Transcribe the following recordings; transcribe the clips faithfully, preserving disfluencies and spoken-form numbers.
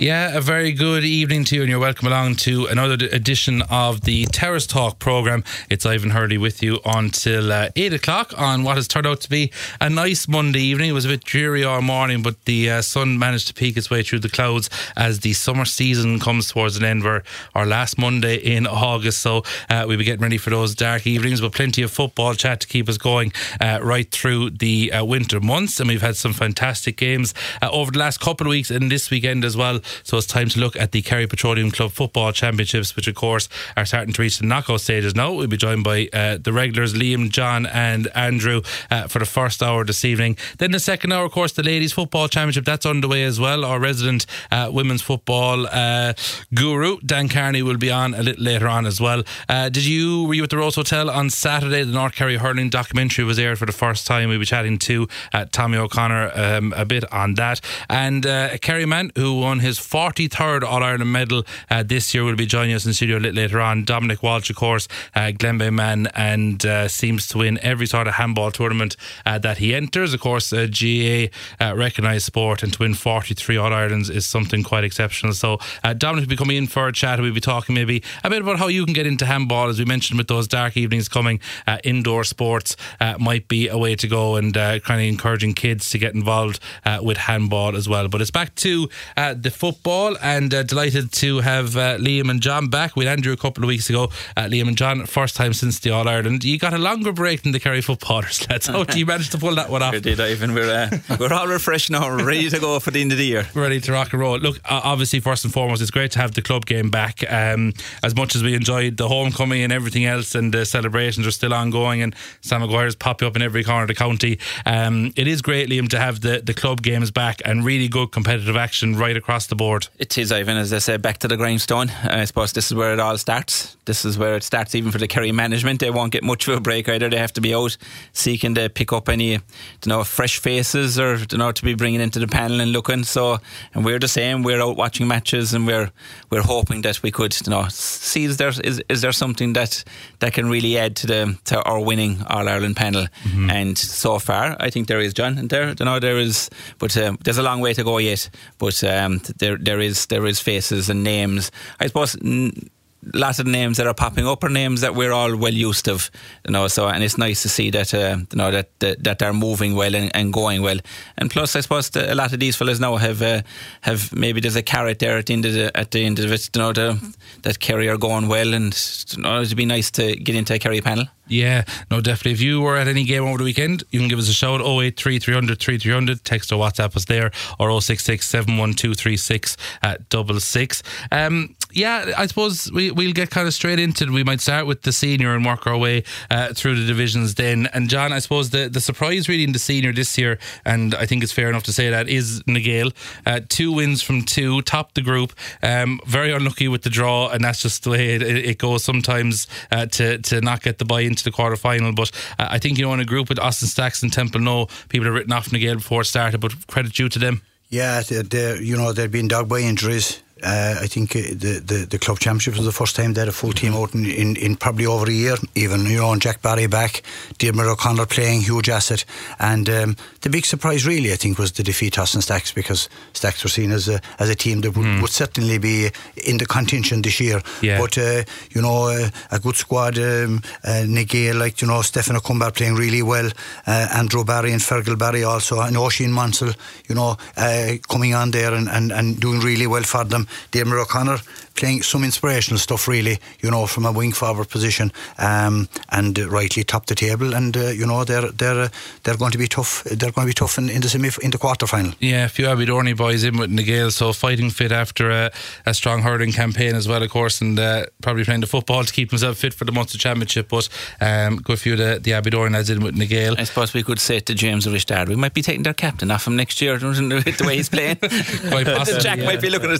Yeah, a very good evening to you, and you're welcome along to another edition of the Terrace Talk programme. It's Ivan Hurley with you until uh, eight o'clock on what has turned out to be a nice Monday evening. It was a bit dreary all morning, but the uh, sun managed to peek its way through the clouds as the summer season comes towards an end. We're our last Monday in August, so uh, we'll be getting ready for those dark evenings, but plenty of football chat to keep us going uh, right through the uh, winter months. And we've had some fantastic games uh, over the last couple of weeks and this weekend as well. So it's time to look at the Kerry Petroleum Club Football Championships, which of course are starting to reach the knockout stages now. We'll be joined by uh, the regulars Liam, John and Andrew uh, for the first hour this evening. Then the second hour, of course, the Ladies Football Championship, that's underway as well. Our resident uh, women's football uh, guru Dan Carney will be on a little later on as well. Uh, did you were you at the Rose Hotel on Saturday? The North Kerry hurling documentary was aired for the first time. We'll be chatting to uh, Tommy O'Connor um, a bit on that. And uh, a Kerry man who won his forty-third All-Ireland medal uh, this year will be joining us in studio a little later on. Dominic Walsh, of course, uh, Glenbeigh man, and uh, seems to win every sort of handball tournament uh, that he enters. Of course, uh, G A uh, recognised sport, and to win forty-three All-Irelands is something quite exceptional. So uh, Dominic will be coming in for a chat. We'll be talking maybe a bit about how you can get into handball, as we mentioned with those dark evenings coming. Uh, indoor sports uh, might be a way to go, and uh, kind of encouraging kids to get involved uh, with handball as well. But it's back to uh, the football, and uh, delighted to have uh, Liam and John back. We had Andrew a couple of weeks ago. uh, Liam and John, first time since the All-Ireland. You got a longer break than the Kerry footballers, lads. How do you manage to pull that one off? We did, Ivan. We're, uh, we're all refreshed now, ready to go for the end of the year. Ready to rock and roll. Look, uh, obviously, first and foremost, it's great to have the club game back. Um, as much as we enjoyed the homecoming and everything else, and the celebrations are still ongoing, and Sam Maguire's popping up in every corner of the county, um, it is great, Liam, to have the, the club games back and really good competitive action right across the board. It is, Ivan, as they say, back to the grindstone. I suppose this is where it all starts. This is where it starts even for the Kerry management. They won't get much of a break either. They have to be out seeking to pick up any, you know, fresh faces, or, you know, to be bringing into the panel and looking. So, and we're the same. We're out watching matches, and we're we're hoping that we could, you know, see is there is, is there something that that can really add to the to our winning All Ireland panel. Mm-hmm. And so far, I think there is, John, and there, you know, there is, but um, there's a long way to go yet. But um, there there is there is faces and names. I suppose. N- Lots of the names that are popping up are names that we're all well used to, you know. So, and it's nice to see that, uh, you know, that, that that they're moving well and, and going well. And plus, I suppose the, a lot of these fellas now have uh, have maybe there's a carrot there at the end of the, at the end of it, you know, the, that Kerry are going well, and, you know, it'd be nice to get into a Kerry panel. Yeah, no, definitely. If you were at any game over the weekend, you can give us a shout. oh eight three three hundred three three hundred. Text or WhatsApp us there, or oh six six seven one two three six double six. Um, yeah, I suppose we, we'll get kind of straight into it. We might start with the senior and work our way uh, through the divisions then. And John, I suppose the, the surprise really in the senior this year, and I think it's fair enough to say that, is Nagale. Uh, two wins from two, topped the group. Um, very unlucky with the draw, and that's just the way it, it goes sometimes, uh, to, to not get the buy into the quarter final. But uh, I think, you know, in a group with Austin Stacks and Temple No, people have written off Nagale before it started, but credit due to them. Yeah, they're, they're, you know, they've been dogged by injuries. Uh, I think uh, the, the, the club championship was the first time they had a full team out in, in, in probably over a year. Even, you know, and Jack Barry back, Diarmuid O'Connor playing, huge asset. And um, the big surprise really, I think, was the defeat to Austin Stacks, because Stacks were seen as a, as a team that would, mm. would certainly be in the contention this year. Yeah. But, uh, you know, uh, a good squad, um, uh, Nagale, like, you know, Stefan O'Cumbar playing really well, uh, Andrew Barry and Fergal Barry also, and Oisin Monsell, you know, uh, coming on there and, and, and doing really well for them. Diarmuid O'Connor playing some inspirational stuff really, you know, from a wing forward position, um, and uh, rightly top the table, and uh, you know, they're they're uh, they're going to be tough. They're going to be tough in, in the semi in the quarter final. Yeah, a few Abidorney boys in with Nagale, so fighting fit after a, a strong hurling campaign as well, of course, and uh, probably playing the football to keep himself fit for the Munster Championship. But um, good few of the, the Abidorey lads in with Nagale. I suppose we could say to James Rishtard, we might be taking their captain off him next year, the way he's playing. Quite possibly, Jack yeah. might be looking at him.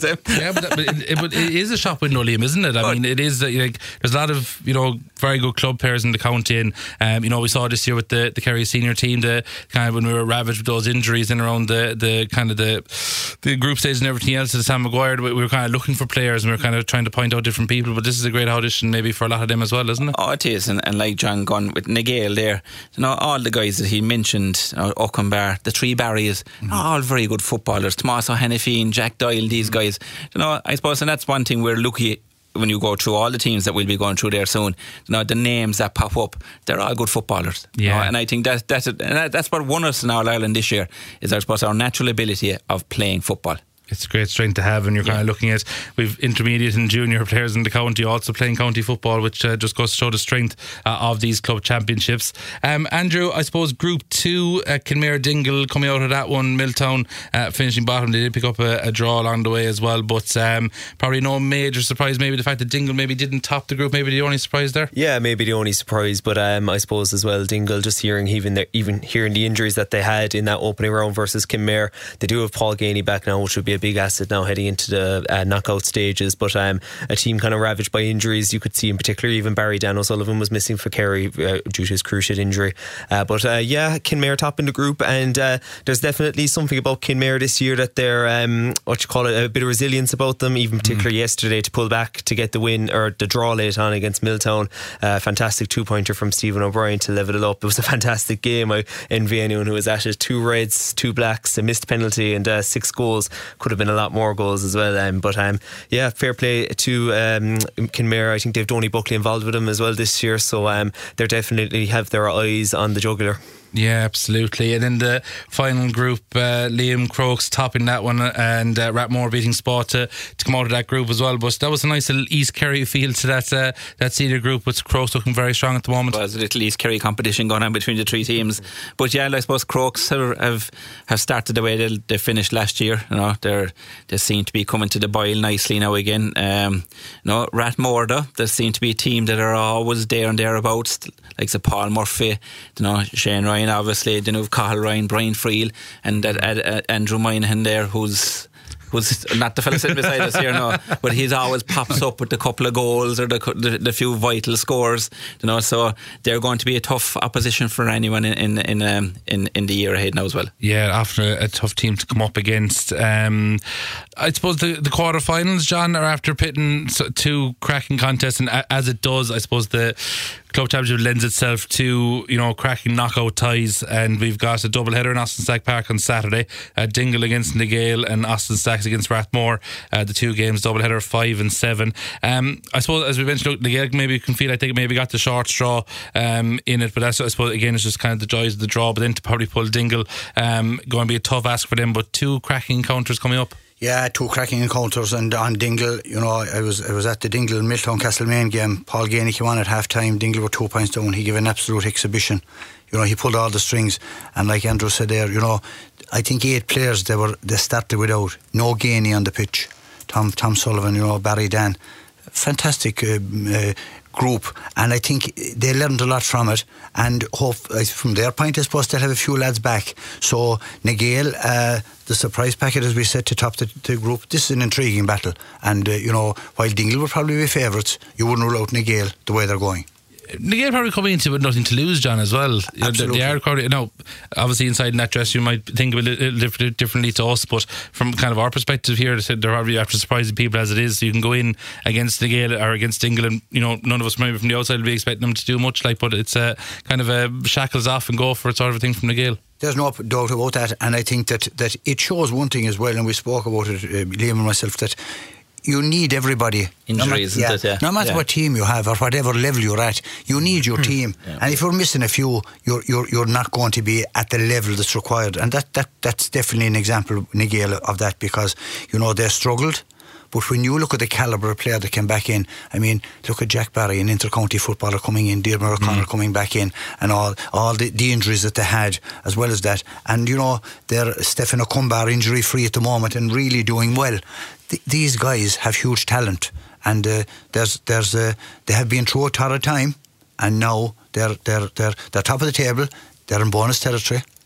Yeah, but, but, it, it, but it is a shop window, Liam, isn't it? I but, mean, it is. Uh, like, there's a lot of, you know, very good club players in the county, and um, you know, we saw this year with the, the Kerry senior team, the kind of when we were ravaged with those injuries in around the, the kind of the the group stage and everything else. To Sam Maguire, we were kind of looking for players, and we were kind of trying to point out different people. But this is a great audition, maybe for a lot of them as well, isn't it? Oh, it is, and, and like John Gunn with Nigel there, you know, all the guys that he mentioned, you know, Ockenbar, the three Barrys, mm-hmm. all very good footballers. Tomas O'Hanafine, Jack Doyle, these mm-hmm. guys. You know, I suppose, and that's one thing we're lucky. When you go through all the teams that we'll be going through there soon, you know, the names that pop up, they're all good footballers. Yeah. You know, and I think that, that's, that, that's what won us in All Ireland this year, is I suppose our natural ability of playing football. It's a great strength to have, and you're yeah. kind of looking at, we've intermediate and junior players in the county also playing county football, which uh, just goes to show the strength uh, of these club championships. Um, Andrew, I suppose Group two, uh, Kinmare Dingle coming out of that one, Milltown uh, finishing bottom. They did pick up a, a draw along the way as well, but um, probably no major surprise. Maybe the fact that Dingle maybe didn't top the group, maybe the only surprise there. Yeah, maybe the only surprise, but um, I suppose as well Dingle, just hearing even the, even hearing the injuries that they had in that opening round versus Kinmare, they do have Paul Gainey back now, which would be a big asset now heading into the uh, knockout stages, but um, a team kind of ravaged by injuries. You could see in particular even Barry Dan O'Sullivan was missing for Kerry uh, due to his cruciate injury, uh, but uh, yeah, Kinmare top in the group, and uh, there's definitely something about Kinmare this year that they're um, what you call it, a bit of resilience about them, even particularly mm. yesterday to pull back to get the win or the draw late on against Milltown. Uh, fantastic two pointer from Stephen O'Brien to level it up. It was a fantastic game. I envy anyone who was at it. Two reds, two blacks, a missed penalty, and uh, six goals. Could have been a lot more goals as well, um, but um, yeah, fair play to um, Kinmare. I think they've Donny Buckley involved with them as well this year, so um, they definitely have their eyes on the jugular. Yeah, absolutely. And in the final group, uh, Liam Crokes topping that one, and uh, Rathmore beating Spot to, to come out of that group as well. But that was a nice little East Kerry feel to that uh, that senior group, with Crokes looking very strong at the moment. Well, there's a little East Kerry competition going on between the three teams. But yeah, I suppose Crokes have have, have started the way they, they finished last year. You know, they're they seem to be coming to the boil nicely now again. Um, you know, Rathmore, though, they seem to be a team that are always there and thereabouts, like Sir Paul Murphy, you know, Shane Ryan, obviously, you know, Cathal Ryan, Brian Friel, and uh, uh, Andrew Moynihan there, who's who's not the fella sitting beside us here now, but he's always pops up with a couple of goals or the, the, the few vital scores, you know. So they're going to be a tough opposition for anyone in in in, um, in, in the year ahead now as well. Yeah, after a, a tough team to come up against. Um, I suppose the, the quarterfinals, John, are after pitting two cracking contests, and as it does, I suppose the Club Championship lends itself to, you know, cracking knockout ties, and we've got a double header in Austin Stack Park on Saturday. uh, Dingle against Nigale and Austin Stacks against Rathmore. Uh, the two games double header five and seven. Um, I suppose, as we mentioned, look, Nigale maybe can feel like they maybe got the short straw um, in it, but that's, I suppose, again, it's just kind of the joys of the draw. But then to probably pull Dingle, um, going to be a tough ask for them. But two cracking encounters coming up. Yeah, two cracking encounters, and on Dingle, you know, I was I was at the Dingle Milltown Castlemaine game. Paul Gainey came on at half time. Dingle were two points down. He gave an absolute exhibition. You know, he pulled all the strings, and like Andrew said there, you know, I think eight players they were they started without. No Gainey on the pitch. Tom Tom Sullivan, you know, Barry Dan, fantastic uh, uh, group, and I think they learned a lot from it, and hope uh, from their point I suppose they'll have a few lads back. So Nigale, uh, the surprise packet, as we said, to top the, the group. This is an intriguing battle, and uh, you know, while Dingle will probably be favourites, you wouldn't rule out Nigale the way they're going. Nigale probably coming into it with nothing to lose, John, as well. Absolutely. They are quite, you know, obviously inside in that dress you might think of it a little differently to us, but from kind of our perspective here, they're probably after surprising people as it is. So you can go in against Nigale or against England, you know, none of us maybe from the outside will be expecting them to do much, like, but it's a kind of a shackles off and go for it sort of a thing from Nigale. There's no doubt about that, and I think that, that it shows one thing as well, and we spoke about it, uh, Liam and myself, that you need everybody. Injuries, no matter, isn't yeah, it? No matter yeah. what team you have or whatever level you're at, you need your team. Yeah. And if you're missing a few, you're you're you're not going to be at the level that's required. And that, that that's definitely an example, Nigale, of that, because you know they struggled. But when you look at the calibre of player that came back in, I mean, look at Jack Barry, an inter-county footballer coming in, Diarmuid O'Connor mm. coming back in, and all all the, the injuries that they had, as well as that. And, you know, they're Stephen O'Cumbar injury-free at the moment and really doing well. Th- these guys have huge talent, and uh, there's there's uh, they have been through a torrid time, and now they're, they're, they're, they're top of the table, they're in bonus territory.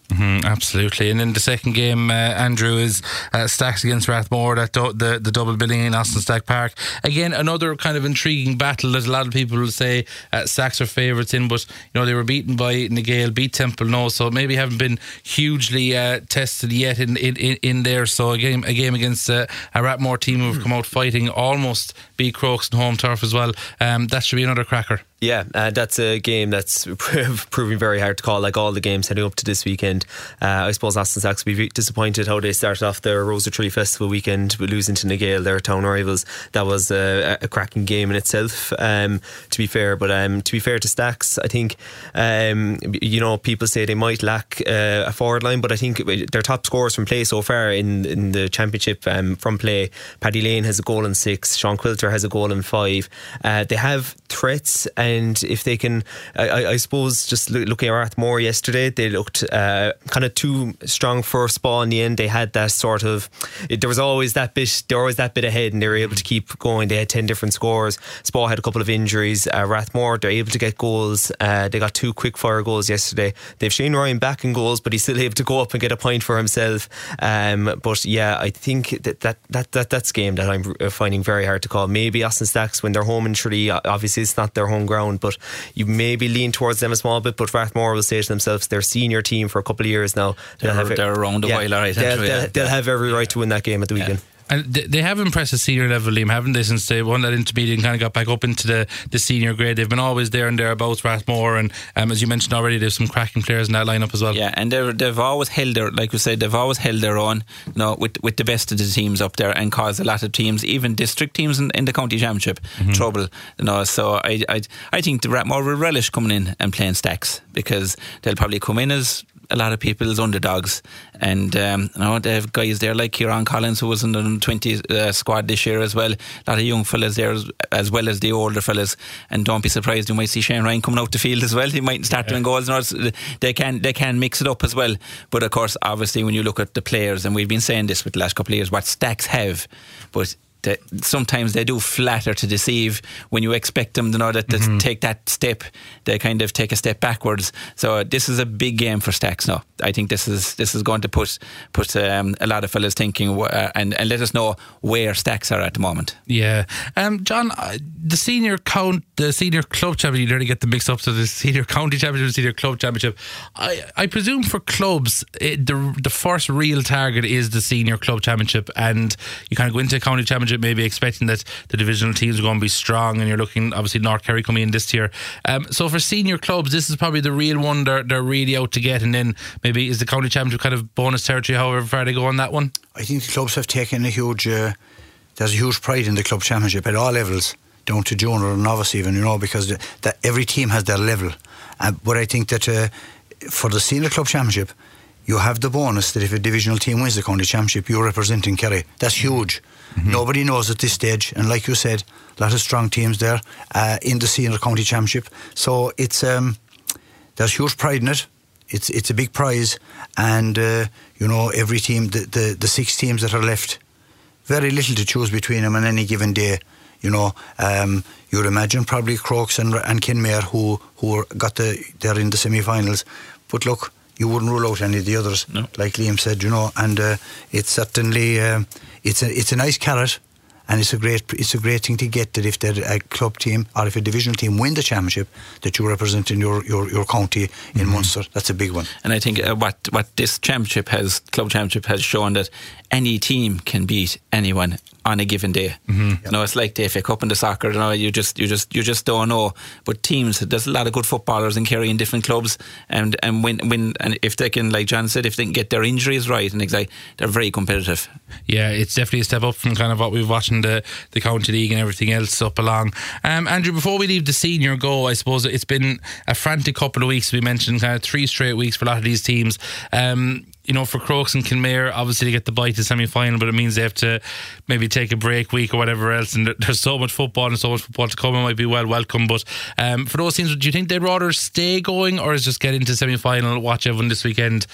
Mm-hmm, absolutely. And then the second game, uh, Andrew, is uh, Stacks against Rathmore, that do- the, the double billing in Austin Stack Park. Again, another kind of intriguing battle that a lot of people will say uh, Stacks are favourites in, but you know they were beaten by Negale, beat Temple no, so maybe haven't been hugely uh, tested yet in, in, in there. So a game, a game against uh, a Rathmore team who have come out fighting, almost beat Crokes on home turf as well. Um, that should be another cracker. Yeah, uh, that's a game that's proving very hard to call, like all the games heading up to this weekend. Uh, I suppose Austin Stacks will be disappointed how they started off their Rose of Tralee Festival weekend with losing to Negale, their town rivals. That was a, a cracking game in itself, um, to be fair. But um, to be fair to Stacks, I think, um, you know, people say they might lack uh, a forward line, but I think their top scorers from play so far in, in the championship um, from play, Paddy Lane has a goal in six, Sean Quilter has a goal in five. Uh, they have threats, and if they can, I, I suppose, just looking at Rathmore yesterday, they looked uh, kind of too strong for Spa in the end. They had that sort of, it, there was always that bit, there was always that bit ahead, and they were able to keep going. They had ten different scores. Spa had a couple of injuries. Uh, Rathmore, they're able to get goals. Uh, they got two quick fire goals yesterday. They've Shane Ryan back in goals, but he's still able to go up and get a point for himself. Um, but yeah, I think that, that, that, that that's a game that I'm finding very hard to call. Maybe Austin Stacks, when they're home in Tralee, obviously it's not their home ground, but you maybe lean towards them a small bit. But Rathmore will say to themselves, their senior team for a couple of years now, they're, have they're it, around a yeah, while, all right. They'll, they'll, they'll have every right to win that game at the yeah. weekend. And they have impressed the senior level, Liam, haven't they, since they won that intermediate and kind of got back up into the, the senior grade. They've been always there and thereabouts, Rathmore, and um, as you mentioned already, there's some cracking players in that lineup as well. Yeah, and they've always held their, like we said, they've always held their own, you know, with with the best of the teams up there, and caused a lot of teams, even district teams in, in the county championship, mm-hmm. trouble. You know, so I I I think the Rathmore will relish coming in and playing Stacks, because they'll probably come in as a lot of people's underdogs, and um, you know, they have guys there like Kieran Collins, who was in the twenty uh, squad this year as well. A lot of young fellas there, as, as well as the older fellas. And don't be surprised, you might see Shane Ryan coming out the field as well. He might start yeah. doing goals. And they can they can mix it up as well. But of course, obviously, when you look at the players, and we've been saying this with the last couple of years, what Stacks have, but They, sometimes they do flatter to deceive. When you expect them to know that to mm-hmm. take that step, they kind of take a step backwards. So this is a big game for Stacks now. I think this is this is going to put put um, a lot of fellas thinking, uh, and, and let us know where Stacks are at the moment. Yeah, um, John, uh, the senior count, the senior club championship, you nearly get the mix up to the senior county championship, senior club championship. I, I presume for clubs, it, the the first real target is the senior club championship, and you kind of go into a county championship maybe expecting that the divisional teams are going to be strong, and you're looking, obviously, North Kerry coming in this year. Um, so for senior clubs, this is probably the real one they're, they're really out to get, and then maybe is the county championship kind of bonus territory, however far they go on that one? I think the clubs have taken a huge, uh, there's a huge pride in the club championship at all levels, down to junior and novice even, you know, because the, that every team has their level. Uh, but I think that uh, for the senior club championship, you have the bonus that if a divisional team wins the county championship, you're representing Kerry. That's huge. Mm-hmm. Nobody knows at this stage, and like you said, a lot of strong teams there uh, in the senior county championship. So it's um, there's huge pride in it. It's it's a big prize, and uh, you know, every team, the, the the six teams that are left, very little to choose between them on any given day. You know, um, you'd imagine probably Crokes and and Kinmare who who got the they're in the semi-finals, but look, you wouldn't rule out any of the others, no. Like Liam said, you know, and uh, it's certainly uh, it's a it's a nice carrot, and it's a great it's a great thing to get, that if they're a club team or if a divisional team win the championship, that you represent in your, your, your county in mm-hmm. Munster. That's a big one. And I think uh, what what this championship has, club championship has shown, that any team can beat anyone on a given day. Mm-hmm. Yep. You know, it's like the F A Cup and the soccer. You know, you just you just you just don't know. But teams, there's a lot of good footballers in Kerry in different clubs, and and when when and if they can, like John said, if they can get their injuries right, and exactly, they're very competitive. Yeah, it's definitely a step up from kind of what we've watched in the the county league and everything else up along. Um, Andrew, before we leave the senior go, I suppose it's been a frantic couple of weeks. We mentioned kind of three straight weeks for a lot of these teams. Um, You know, for Crokes and Kinmare, obviously they get the bite to semi-final, but it means they have to maybe take a break week or whatever else, and there's so much football and so much football to come, it might be well welcome. But um, for those teams, do you think they'd rather stay going, or is just get into semi-final, watch everyone this weekend,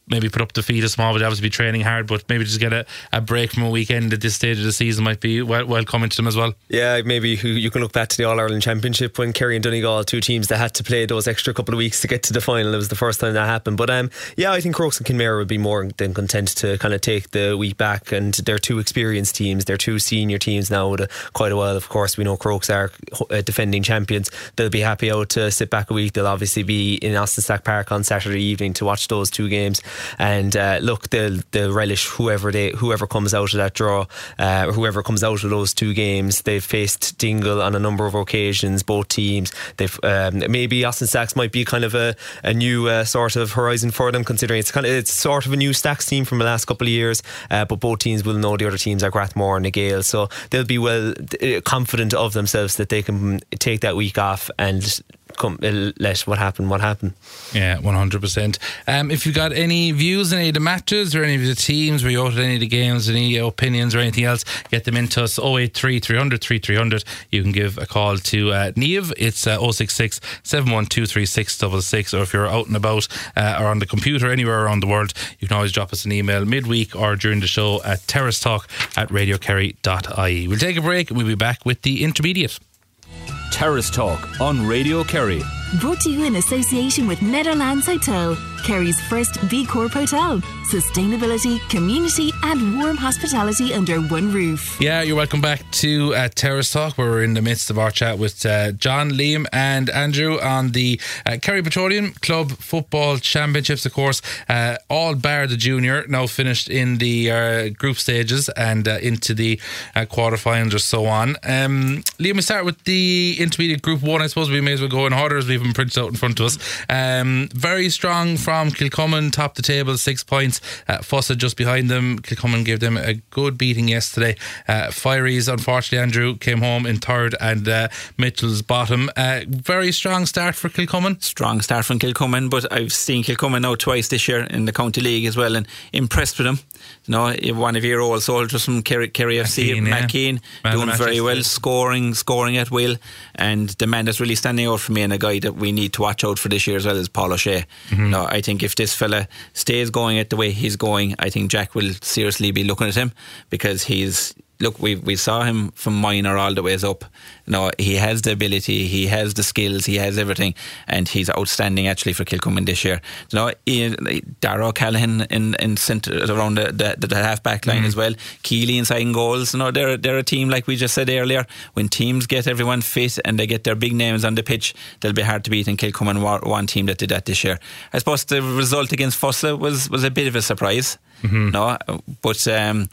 maybe put up the feet a small, but obviously be training hard, but maybe just get a, a break from a weekend at this stage of the season might be well, welcoming to them as well. Yeah, maybe you can look back to the All-Ireland Championship when Kerry and Donegal, two teams that had to play those extra couple of weeks to get to the final. It was the first time that happened. But um, yeah, I think Crokes and Kinmare would be more than content to kind of take the week back, and they're two experienced teams, they're two senior teams now with a, quite a while. Of course, we know Crokes are uh, defending champions. They'll be happy out to sit back a week. They'll obviously be in Austin Stack Park on Saturday evening to watch those two games. And uh, look, they'll, they'll relish whoever they whoever comes out of that draw, uh, or whoever comes out of those two games. They've faced Dingle on a number of occasions, both teams. They've um, maybe Austin Stacks might be kind of a, a new uh, sort of horizon for them, considering it's kind of it's sort of a new Stacks team from the last couple of years. Uh, but both teams will know the other teams are Grathmore and the Gale, so they'll be well uh, confident of themselves that they can take that week off and come uh, let what happen what happen. Yeah, one hundred percent. Um, if you got any views on any of the matches or any of the teams, were you out at any of the games, any opinions or anything else, get them into us. oh eight three, three hundred, thirty-three hundred. You can give a call to uh, Niamh. It's uh, oh six six, seven one two, three six six six, or if you're out and about uh, or on the computer anywhere around the world, you can always drop us an email midweek or during the show at terrace talk at radio kerry dot I E. We'll take a break and we'll be back with the intermediate. Terrace Talk on Radio Kerry. Brought to you in association with Netherlands Hotel, Kerry's first B Corp hotel. Sustainability, community and warm hospitality under one roof. Yeah, you're welcome back to uh, Terrace Talk, where we're in the midst of our chat with uh, John, Liam and Andrew on the uh, Kerry Petroleum Club Football Championships, of course. Uh, all bar the junior, now finished in the uh, group stages and uh, into the uh, quarterfinals or so on. Um, Liam, we start with the intermediate group one. I suppose we may as well go in order as we have them printed out in front of us. Um, very strong from Kilcummin, top the table, six points. Uh, Fossa just behind them. Kilcummin gave them a good beating yesterday. Uh, Fireys, unfortunately, Andrew, came home in third, and uh, Mitchell's bottom. Uh, very strong start for Kilcummin. Strong start from Kilcummin, but I've seen Kilcummin now twice this year in the County League as well, and impressed with them. You know, one of your old soldiers from Kerry, Kerry F C, McKean, yeah. doing very well, scoring, scoring at will. And the man that's really standing out for me and a guy that we need to watch out for this year as well is Paul O'Shea. Mm-hmm. You know, I think if this fella stays going at the way he's going, I think Jack will seriously be looking at him, because he's. Look, we we saw him from minor all the ways up. You know, he has the ability, he has the skills, he has everything, and he's outstanding actually for Kilcummin this year. You know, Darragh O'Callaghan in in centre around the, the, the half back line mm-hmm. as well. Keeley inside in goals. You know, they're they're a team, like we just said earlier. When teams get everyone fit and they get their big names on the pitch, they'll be hard to beat. And Kilcummin were one team that did that this year. I suppose the result against Fossa was was a bit of a surprise. Mm-hmm. No, but um,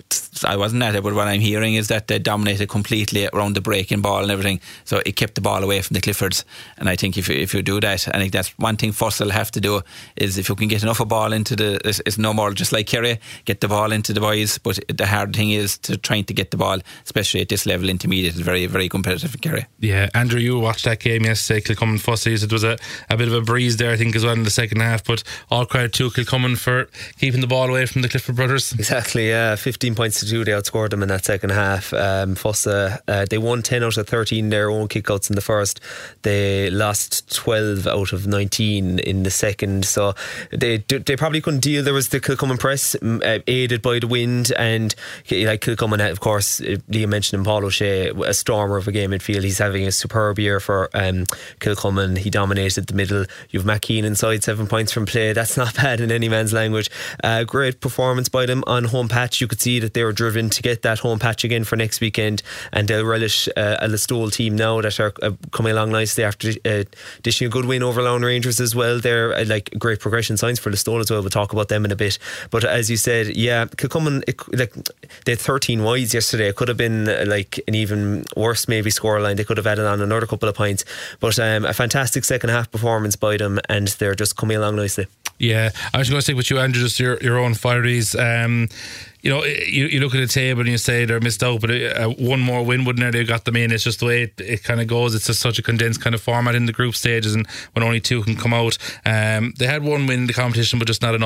I wasn't at it. But what I'm hearing is that they dominated completely around the breaking ball and everything. So it kept the ball away from the Cliffords. And I think if you, if you do that, I think that's one thing Fossa will have to do, is if you can get enough of ball into the, it's, it's no more just like Kerry, get the ball into the boys. But the hard thing is to trying to get the ball, especially at this level, intermediate, is very, very competitive in Kerry. Yeah, Andrew, you watched that game yesterday, Kilcummin Fossa. It was a, a bit of a breeze there, I think, as well in the second half. But all credit to Kilcummin for keeping the ball away from the Clifford brothers. Exactly, yeah. fifteen points to two, they outscored them in that second half. Um, Fossa, uh, they won ten out of thirteen their own kickouts in the first. They lost twelve out of nineteen in the second. So they they probably couldn't deal. There was the Kilcummin press, uh, aided by the wind, and like Kilcummin, of course, Liam mentioned him, Paul O'Shea, a stormer of a game midfield. He's having a superb year for um, Kilcummin. He dominated the middle. You've McKean inside, seven points from play. That's not bad in any man's language. Uh, great performance by them on home patch. You could see that they were driven to get that home patch again for next weekend, and they'll relish uh, a Listowel team now that are uh, coming along nicely after uh, dishing a good win over Lone Rangers as well. They're uh, like great progression signs for Listowel as well. We'll talk about them in a bit. But as you said, yeah, Kilcummin, it, like, they had thirteen wides yesterday. It could have been uh, like an even worse maybe scoreline. They could have added on another couple of points, but um, a fantastic second half performance by them, and they're just coming along nicely. Yeah, I was going to stick with you, Andrew, just your, your own Fireys. Um, you know, you, you look at the table and you say they're missed out, but uh, one more win wouldn't have got them in. It's just the way it, it kind of goes. It's just such a condensed kind of format in the group stages, and when only two can come out. Um, they had one win in the competition, but just not enough.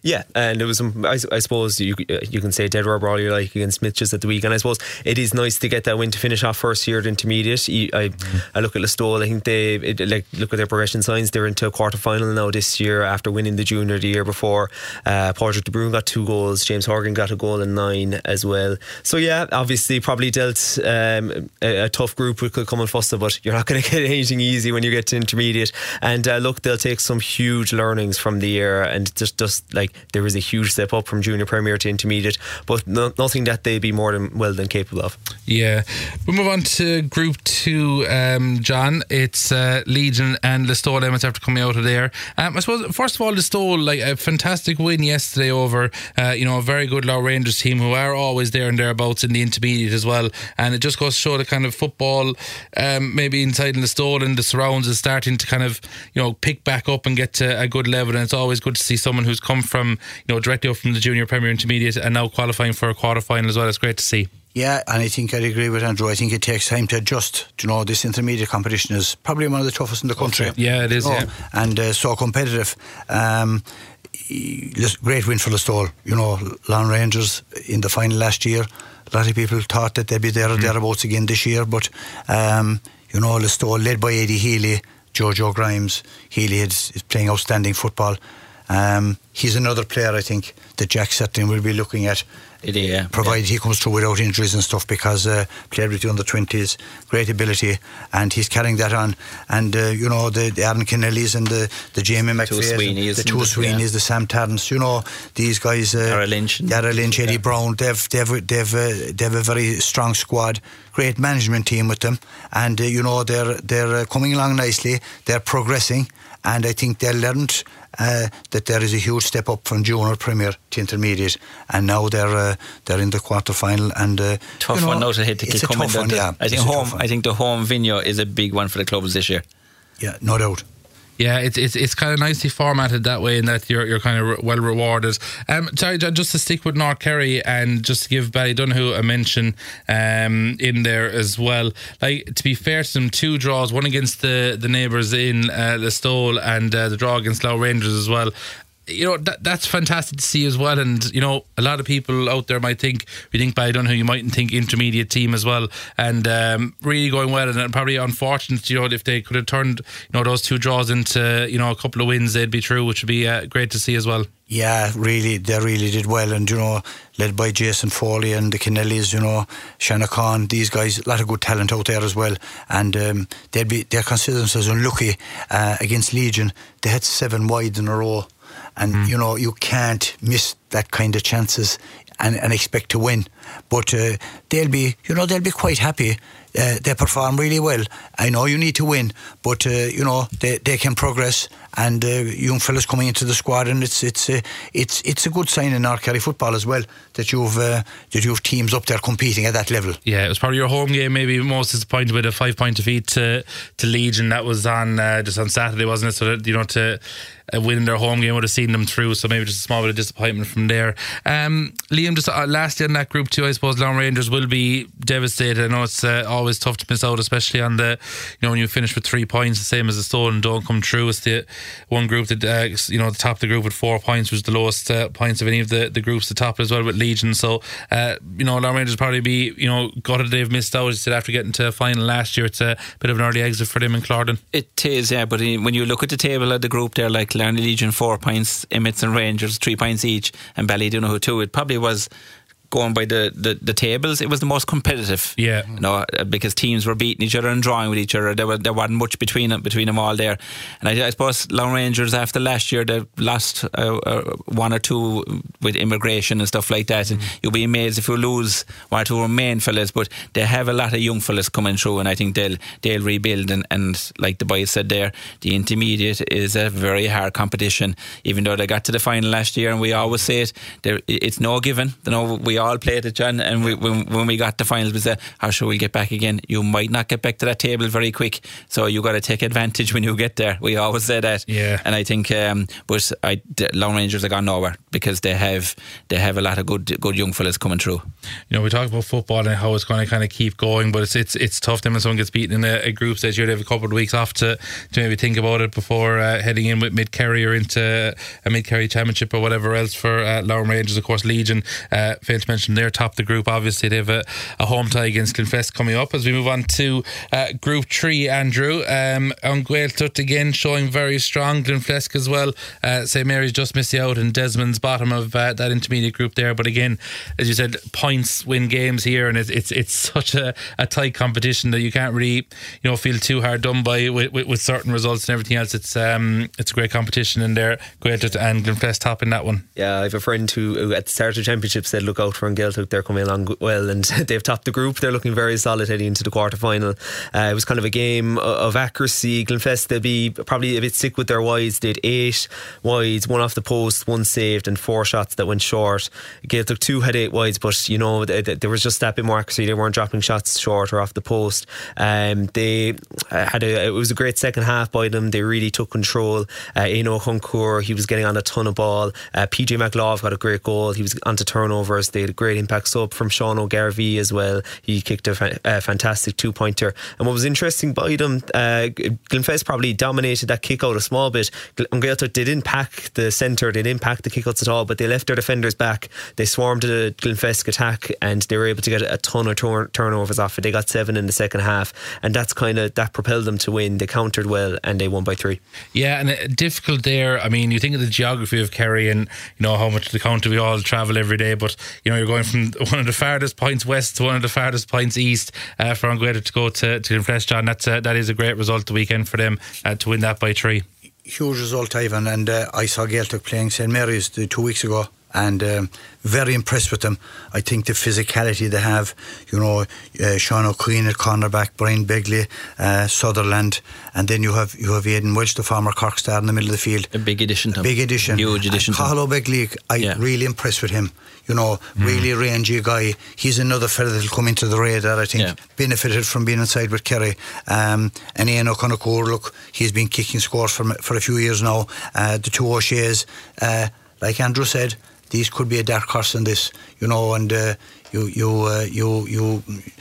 Yeah, and it was, I, I suppose you you can say dead rubber all you like against Mitchells at the weekend. I suppose it is nice to get that win to finish off first year at intermediate. I, mm-hmm. I look at Listowel, I think they, it, like, look at their progression signs. They're into a quarter final now this year after winning the junior the year before. Uh, Padraig De Bruyne got two goals, James Horgan got a goal in nine as well. So yeah, obviously probably dealt um, a, a tough group with Kilcummin and Fossa, but you're not going to get anything easy when you get to intermediate. And uh, look, they'll take some huge learnings from the year, and just, just like there is a huge step up from junior premier to intermediate, but no, nothing that they'd be more than well than capable of. Yeah, we'll move on to Group Two, um, John. It's uh, Legion and Listowel Emmets after coming out of there. Um, I suppose first of all, Listowel, like a fantastic win yesterday over uh, you know a very good Lough Rangers team who are always there and thereabouts in the intermediate as well, and it just goes to show the kind of football um, maybe inside Listowel and the surrounds is starting to kind of you know pick back up and get to a good level, and it's always good to see someone who's come from you know directly up from the junior premier intermediate and now qualifying for a quarter final as well. It's great to see. Yeah, and I think I'd agree with Andrew. I think it takes time to adjust. You know, this intermediate competition is probably one of the toughest in the country. Yeah, it is. You know, yeah. And uh, so competitive. Um, great win for Listowel. You know, Lough Rangers in the final last year. A lot of people thought that they'd be there or mm. thereabouts again this year, but um, you know, Listowel led by Eddie Healy, Jojo Grimes. Healy is, is playing outstanding football. Um, he's another player I think that Jack Sutton will be looking at, it, yeah, provided yeah. he comes through without injuries and stuff, because uh, played with the under twenties, great ability, and he's carrying that on. And uh, you know the, the Aaron Kennellys and the, the Jamie McPhee, the two Sweeneys, yeah. the Sam Tarrants, you know these guys, uh, Dara Lynch, Dara Lynch, Eddie yeah. Brown. They've they've they've uh, they've a very strong squad, great management team with them, and uh, you know they're they're uh, coming along nicely. They're progressing, and I think they learned Uh, that there is a huge step up from junior premier to intermediate, and now they're uh, they're in the quarter final. And uh, tough you know, one now to hit to Kilcummin. One, yeah. I think home. I think the home venue is a big one for the clubs this year. Yeah, no doubt. Yeah, it's it's it's kind of nicely formatted that way, in that you're you're kind of re- well rewarded. Um, sorry, just to stick with North Kerry and just to give Ballydonoghue a mention um, in there as well. Like, to be fair to them, two draws, one against the the neighbours in uh, Listowel, and uh, the draw against Lough Rangers as well. You know, that that's fantastic to see as well. And you know, a lot of people out there might think, we think Ballydonoghue, you mightn't think intermediate team as well, and um, really going well. And probably unfortunate, you know, if they could have turned you know those two draws into you know a couple of wins, they'd be through, which would be uh, great to see as well. Yeah, really, they really did well, and you know, led by Jason Foley and the Kennellys, you know, Shanna Khan, these guys, a lot of good talent out there as well, and um, they'd be they consider themselves unlucky uh, against Legion. They had seven wide in a row. And mm. you know, you can't miss that kind of chances and, and expect to win. But uh, they'll be, you know, they'll be quite happy. Uh, they perform really well. I know you need to win, but uh, you know, they they can progress. And uh, young fellas coming into the squad, and it's it's uh, it's it's a good sign in North Kerry football as well that you've uh, that you've teams up there competing at that level. Yeah, it was probably your home game. Maybe most disappointed with a five point defeat to to Legion. That was on uh, just on Saturday, wasn't it? So that, you know, to uh, win their home game would have seen them through. So maybe just a small bit of disappointment from there. Um, Liam, just uh, lastly in that Group Two, I suppose Lough Rangers will be devastated. I know it's uh, always tough to miss out, especially on the you know when you finish with three points, the same as the Stone, and don't come through. It's the one group that uh, you know the top of the group with four points was the lowest uh, points of any of the, the groups. The top as well with Legion. So uh, you know Lough Rangers probably be you know gutted they've missed out. As I said, after getting to a final last year, it's a bit of an early exit for them in Clordon. It is, yeah. But when you look at the table of the group there, like Larney Legion four points, Emmets and Rangers three points each, and Ballydonoghue two, it probably was, going by the, the, the tables, it was the most competitive. Yeah. You know, because teams were beating each other and drawing with each other. There, were, there wasn't much between them, between them all there. And I, I suppose Lough Rangers, after last year, they lost uh, uh, one or two with immigration and stuff like that. And mm. you'll be amazed if you lose one or two main fellas, but they have a lot of young fellas coming through, and I think they'll they'll rebuild. And, and like the boys said there, the intermediate is a very hard competition. Even though they got to the final last year, and we always say it, it's no given. You know, we we all played it, John, and we, when, when we got the finals, we said, how should we get back again? You might not get back to that table very quick, so you got to take advantage when you get there. We always say that. Yeah. And I think, um, but I, the Lone Rangers are gone nowhere because they have they have a lot of good good young fellas coming through. You know, we talk about football and how it's going to kind of keep going, but it's it's it's tough then when someone gets beaten in a, a group stage. You have a couple of weeks off to, to maybe think about it before uh, heading in with Mid Kerry or into a Mid Kerry Championship or whatever else for uh, Lone Rangers. Of course, Legion, uh, failed to mention, they're top the group. Obviously, they have a, a home tie against Glenfest coming up. As we move on to uh, Group three, Andrew, um, on Gaeltacht again showing very strong. Glenflesk as well. Uh, Saint Mary's just missing out, and Desmond's bottom of uh, that intermediate group there. But again, as you said, points win games here, and it's it's, it's such a, a tight competition that you can't really, you know, feel too hard done by with, with, with certain results and everything else. It's um it's a great competition in there. Gaeltacht and Glenflesk top in that one. Yeah, I have a friend who, who at the start of the championship said look out for Gaeltacht, they're coming along well, and they've topped the group. They're looking very solid heading into the quarter final. Uh, it was kind of a game of accuracy. Glenflesk, they'll be probably a bit sick with their wides. They had eight wides, one off the post, one saved, and four shots that went short. Gaeltacht two had eight wides, but you know there was just that bit more accuracy. They weren't dropping shots short or off the post. Um, they had a it was a great second half by them. They really took control. uh, Aino Hunkur, he was getting on a ton of ball. uh, P J McLaugh got a great goal. He was onto turnovers. They had a great impact sub from Sean O'Garvey as well. He kicked a, fa- a fantastic two pointer. And what was interesting by them, uh, Glenfest probably dominated that kick out a small bit. Gaeltacht, they didn't pack the centre, they didn't pack the kickouts at all, but they left their defenders back. They swarmed the Glenfest attack and they were able to get a ton of turn- turnovers off it. They got seven in the second half, and that's kind of that propelled them to win. They countered well and they won by three. Yeah, and uh, difficult there. I mean, you think of the geography of Kerry and you know how much the county we all travel every day, but you know you're going from one of the farthest points west to one of the farthest points east uh, for Gaeltacht to go to to Glenflesk. John, that's uh, that is a great result the weekend for them uh, to win that by three. Huge result, Ivan, and uh, I saw Gaeltacht playing Saint Mary's the two weeks ago, and um, very impressed with them. I think the physicality they have, you know, uh, Sean O'Queen at cornerback, Brian Begley, uh, Sutherland, and then you have you have Aidan Welch, the former Cork star, in the middle of the field. A big addition to him. Big addition. Huge addition to him. Cathal Begley, I'm yeah. really impressed with him. You know, mm. really rangy guy. He's another fella that'll come into the radar, I think. Yeah. Benefited from being inside with Kerry. Um, and Ian O'Connor, look, he's been kicking scores for, for a few years now. Uh, the two O'Shea's, uh, like Andrew said, these could be a dark horse in this, you know, and uh, you you uh, you you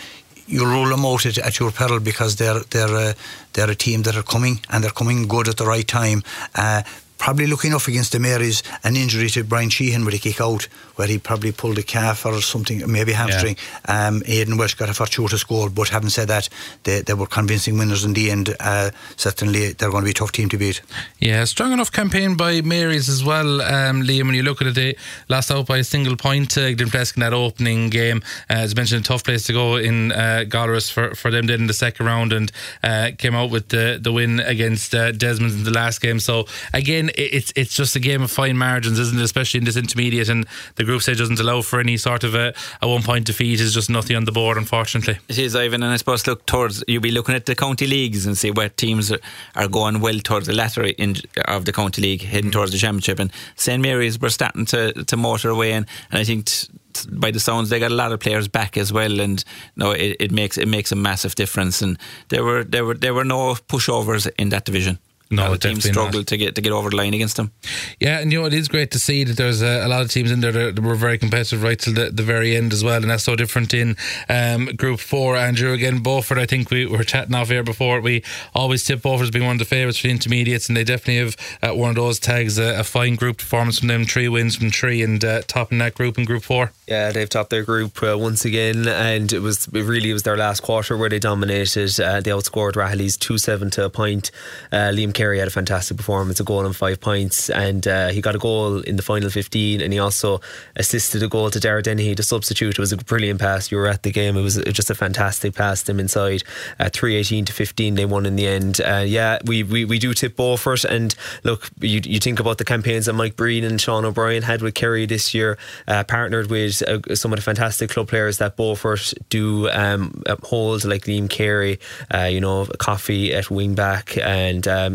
you rule them out at, at your peril, because they're they're uh, they're a team that are coming, and they're coming good at the right time. Uh, Probably looking up against the Marys, an injury to Brian Sheehan with a kick out where he probably pulled a calf or something, maybe hamstring. Yeah. Um, Aidan Welsh got a fortuitous goal, but having said that, they, they were convincing winners in the end. Uh, certainly they're going to be a tough team to beat. Yeah, strong enough campaign by Marys as well, um, Liam. When you look at it, they lost out by a single point to Glenflesk in that opening game. Uh, as mentioned, a tough place to go in uh, Gallerus for, for them did in the second round, and uh, came out with the, the win against uh, Desmond in the last game. So again, it's it's just a game of fine margins, isn't it? Especially in this intermediate, and the group stage doesn't allow for any sort of a, a one point defeat. Is just nothing on the board, unfortunately. It is, Ivan, and I suppose look towards you'll be looking at the county leagues and see where teams are, are going well towards the latter in, of the county league, heading towards the championship. And Saint Mary's were starting to, to motor away, and, and I think t- t- by the sounds they got a lot of players back as well, and no, it, it makes it makes a massive difference. And there were there were there were no pushovers in that division. No, the team struggled to get to get over the line against them. Yeah, and you know, it is great to see that there's a, a lot of teams in there that were very competitive right till the, the very end as well, and that's so different in um, Group four. Andrew, again, Beaufort, I think we were chatting off here before, we always tip Beaufort as being one of the favourites for the intermediates, and they definitely have uh, one of those tags, uh, a fine group performance from them, three wins from three, and uh, topping that group in Group four. Yeah, they've topped their group uh, once again, and it was it really it was their last quarter where they dominated. Uh, they outscored Rahilly's two seven to a point. uh, Liam Carey had a fantastic performance, a goal and five points, and uh, he got a goal in the final fifteen, and he also assisted a goal to Dara Dennehy, the substitute. It was a brilliant pass. You were at the game. It was just a fantastic pass to them inside. uh, three eighteen to fifteen they won in the end. Uh, yeah, we, we, we do tip Beaufort, and look, you, you think about the campaigns that Mike Breen and Sean O'Brien had with Kerry this year, uh, partnered with uh, some of the fantastic club players that Beaufort do um, hold, like Liam Carey, uh, you know, Coffey at wing back, and um,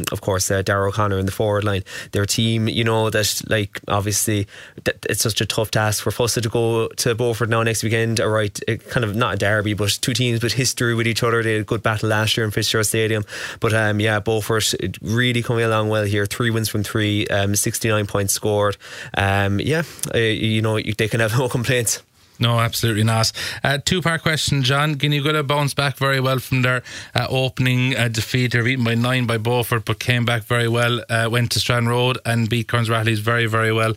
of course, uh, Darragh O'Connor in the forward line. Their team, you know, that like obviously that it's such a tough task for Fossa to go to Beaufort now next weekend. All right, it kind of not a derby, but two teams with history with each other. They had a good battle last year in Fitzgerald Stadium. But um, yeah, Beaufort really coming along well here. Three wins from three, um, sixty-nine points scored. Um, yeah, uh, you know, they can have no complaints. No, absolutely not. Uh, two-part question, John. Guineaguilla bounced back very well from their uh, opening uh, defeat. They were beaten by nine by Beaufort, but came back very well. Uh, went to Strand Road and beat Kearns-Rathleys very, very well.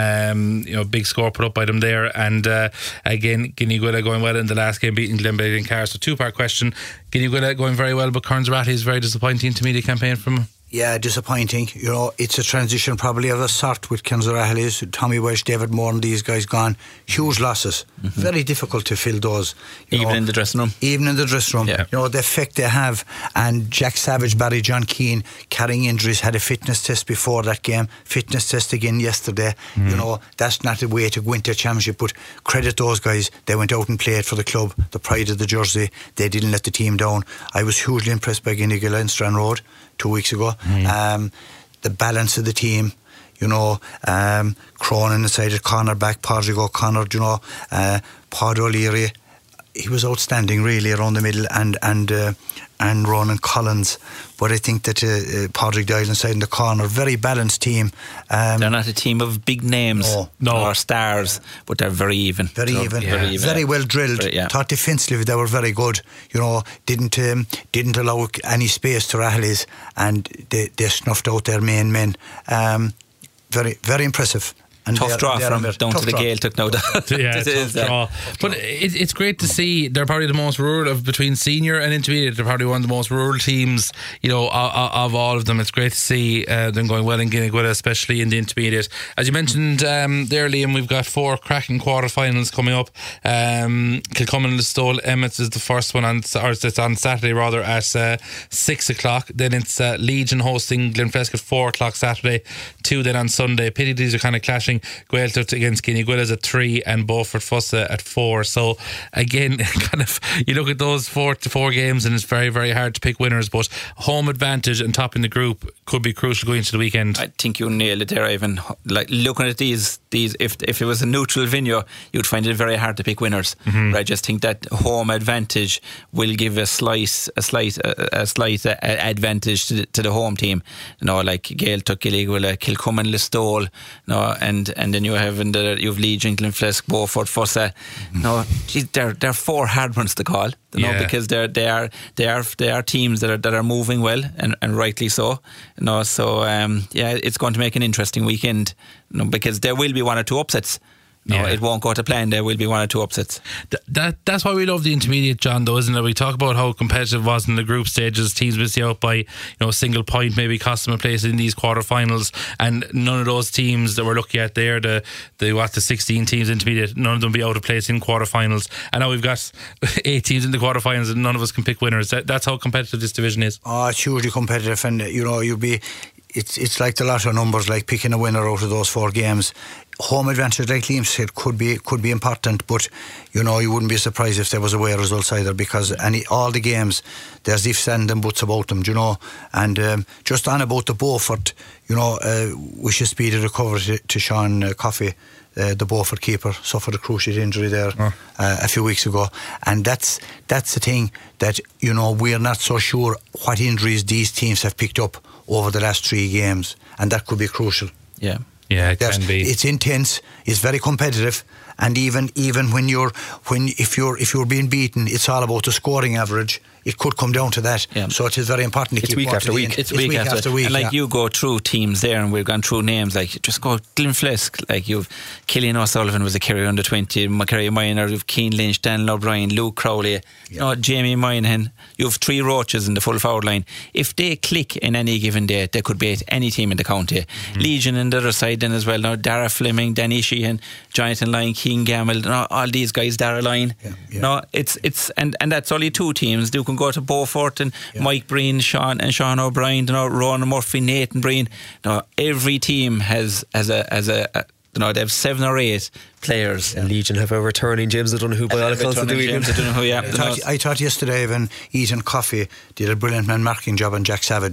Um, you know, big score put up by them there. And uh, again, Guineaguilla going well in the last game, beating Glenbeigh and Carr. So two-part question. Guineaguilla going very well, but Kearns-Rathleys very disappointing intermediate campaign from them. Yeah, disappointing. You know, it's a transition probably of a sort with Kearns-Rathleys, Tommy Welsh, David Moore and these guys gone. Huge losses. Mm-hmm. Very difficult to fill those. Even know, in the dressing room? Even in the dressing room. Yeah. You know, the effect they have. And Jack Savage, Barry John Keane, carrying injuries, had a fitness test before that game. Fitness test again yesterday. Mm. You know, that's not the way to go into a championship, but credit those guys. They went out and played for the club, the pride of the jersey. They didn't let the team down. I was hugely impressed by Guineaguilla in Strand Road two weeks ago. Mm. Um, the balance of the team, you know, um, Cronin inside at cornerback, Padraig O'Connor, you know, uh, Pod O'Leary, he was outstanding really around the middle, and and uh, and Ronan Collins. But I think that uh, uh, Padraig Doyle inside in the corner, very balanced team. Um, they're not a team of big names no, no. or stars, but they're very even. Very so, even, yeah. very even, very well drilled. Very, yeah. Thought defensively they were very good. You know, didn't um, didn't allow any space to Rathleys, and they, they snuffed out their main men. Um, very very impressive. And tough draw from down tough to the draw. Gaeltacht now. Yeah, tough is, draw. uh, But it, it's great to see they're probably the most rural of between senior and intermediate. They're probably one of the most rural teams, you know, of, of all of them. It's great to see uh, them going well in Guineaguilla, especially in the intermediate. As you mentioned um, there, Liam, we've got four cracking quarterfinals coming up. Um, Kilcummin and Listowel Emmets is the first one on, or it's on Saturday rather at uh, six o'clock. Then it's uh, Legion hosting Glenflesk at four o'clock Saturday. Two then on Sunday. Pity these are kind of clashing. Gaeltacht against Guineaguilla's at three and Beaufort Fossa at four. So again, kind of you look at those four to four games and it's very, very hard to pick winners. But home advantage and topping the group could be crucial going into the weekend. I think you nailed it there, Ivan. Like looking at these, these if if it was a neutral venue, you'd find it very hard to pick winners. Mm-hmm. But I just think that home advantage will give a slight, a slight, a, a slight advantage to the, to the home team. You know, like Gaeltacht, Guineaguilla, Kilcummin, Listowel, you know, and and then you have in the you have Legion, Glenflesk, Beaufort, Fossa. Mm-hmm. No, geez, they're they're four hard ones to call. You know, yeah. because they're they are they are they are teams that are that are moving well and, and rightly so. You know, so um, yeah, it's going to make an interesting weekend. You know, because there will be one or two upsets. No, yeah. It won't go to plan. There will be one or two upsets. Th- that That's why we love the intermediate, John, though, isn't it? We talk about how competitive it was in the group stages. Teams missing out by, you know, a single point, maybe cost them a place in these quarterfinals. And none of those teams that we're looking at there, the the what the sixteen teams intermediate, none of them be out of place in quarterfinals. And now we've got eight teams in the quarterfinals, and none of us can pick winners. That, that's how competitive this division is. Oh, it's hugely competitive, and you know you'll be. It's it's like the lotto numbers, like picking a winner out of those four games. Home advantage, like Liam said, could be could be important, but you know you wouldn't be surprised if there was away results either, because any all the games there's ifs and buts about them, you know. And um, just on about the Beaufort, you know, uh, wish a speedy recovery to, to Sean uh, Coffey. Uh, the Beaufort keeper suffered a cruciate injury there oh. uh, a few weeks ago, and that's that's the thing that you know we're not so sure what injuries these teams have picked up over the last three games, and that could be crucial. Yeah, yeah, it There's, can be. It's intense. It's very competitive, and even even when you're when if you're if you're being beaten, it's all about the scoring average. It could come down to that. Yeah. So it is very important to it's keep week after week. It's, it's week, week after, after week. And like yeah. you go through teams there, and we've gone through names like just go Glenflesk. Like you've Killian O'Sullivan was a Kerry under twenty, Macquarie Minor, you've Keane Lynch, Dan O'Brien, Luke Crowley, yeah. you know, Jamie Moynihan. You have three roaches in the full forward line. If they click in any given day, they could beat any team in the county. Mm-hmm. Legion on the other side then as well. Now Dara Fleming, Danny Sheehan, Jonathan Lyon, Keane Gamble, you know, all these guys. Dara Lyon. Yeah, yeah. No, it's it's and, and that's only two teams. You can go to Beaufort and yeah. Mike Breen, Sean and Sean O'Brien, you know, Ronan Murphy, Nathan Breen. You know, every team has has a has a, a you know, they have seven or eight players. And Legion have a returning James O'Donoghue by all accounts of the weekend. O'Donoghue, yeah. I, thought, I thought yesterday when Ethan Coffey did a brilliant man marking job on Jack Savage.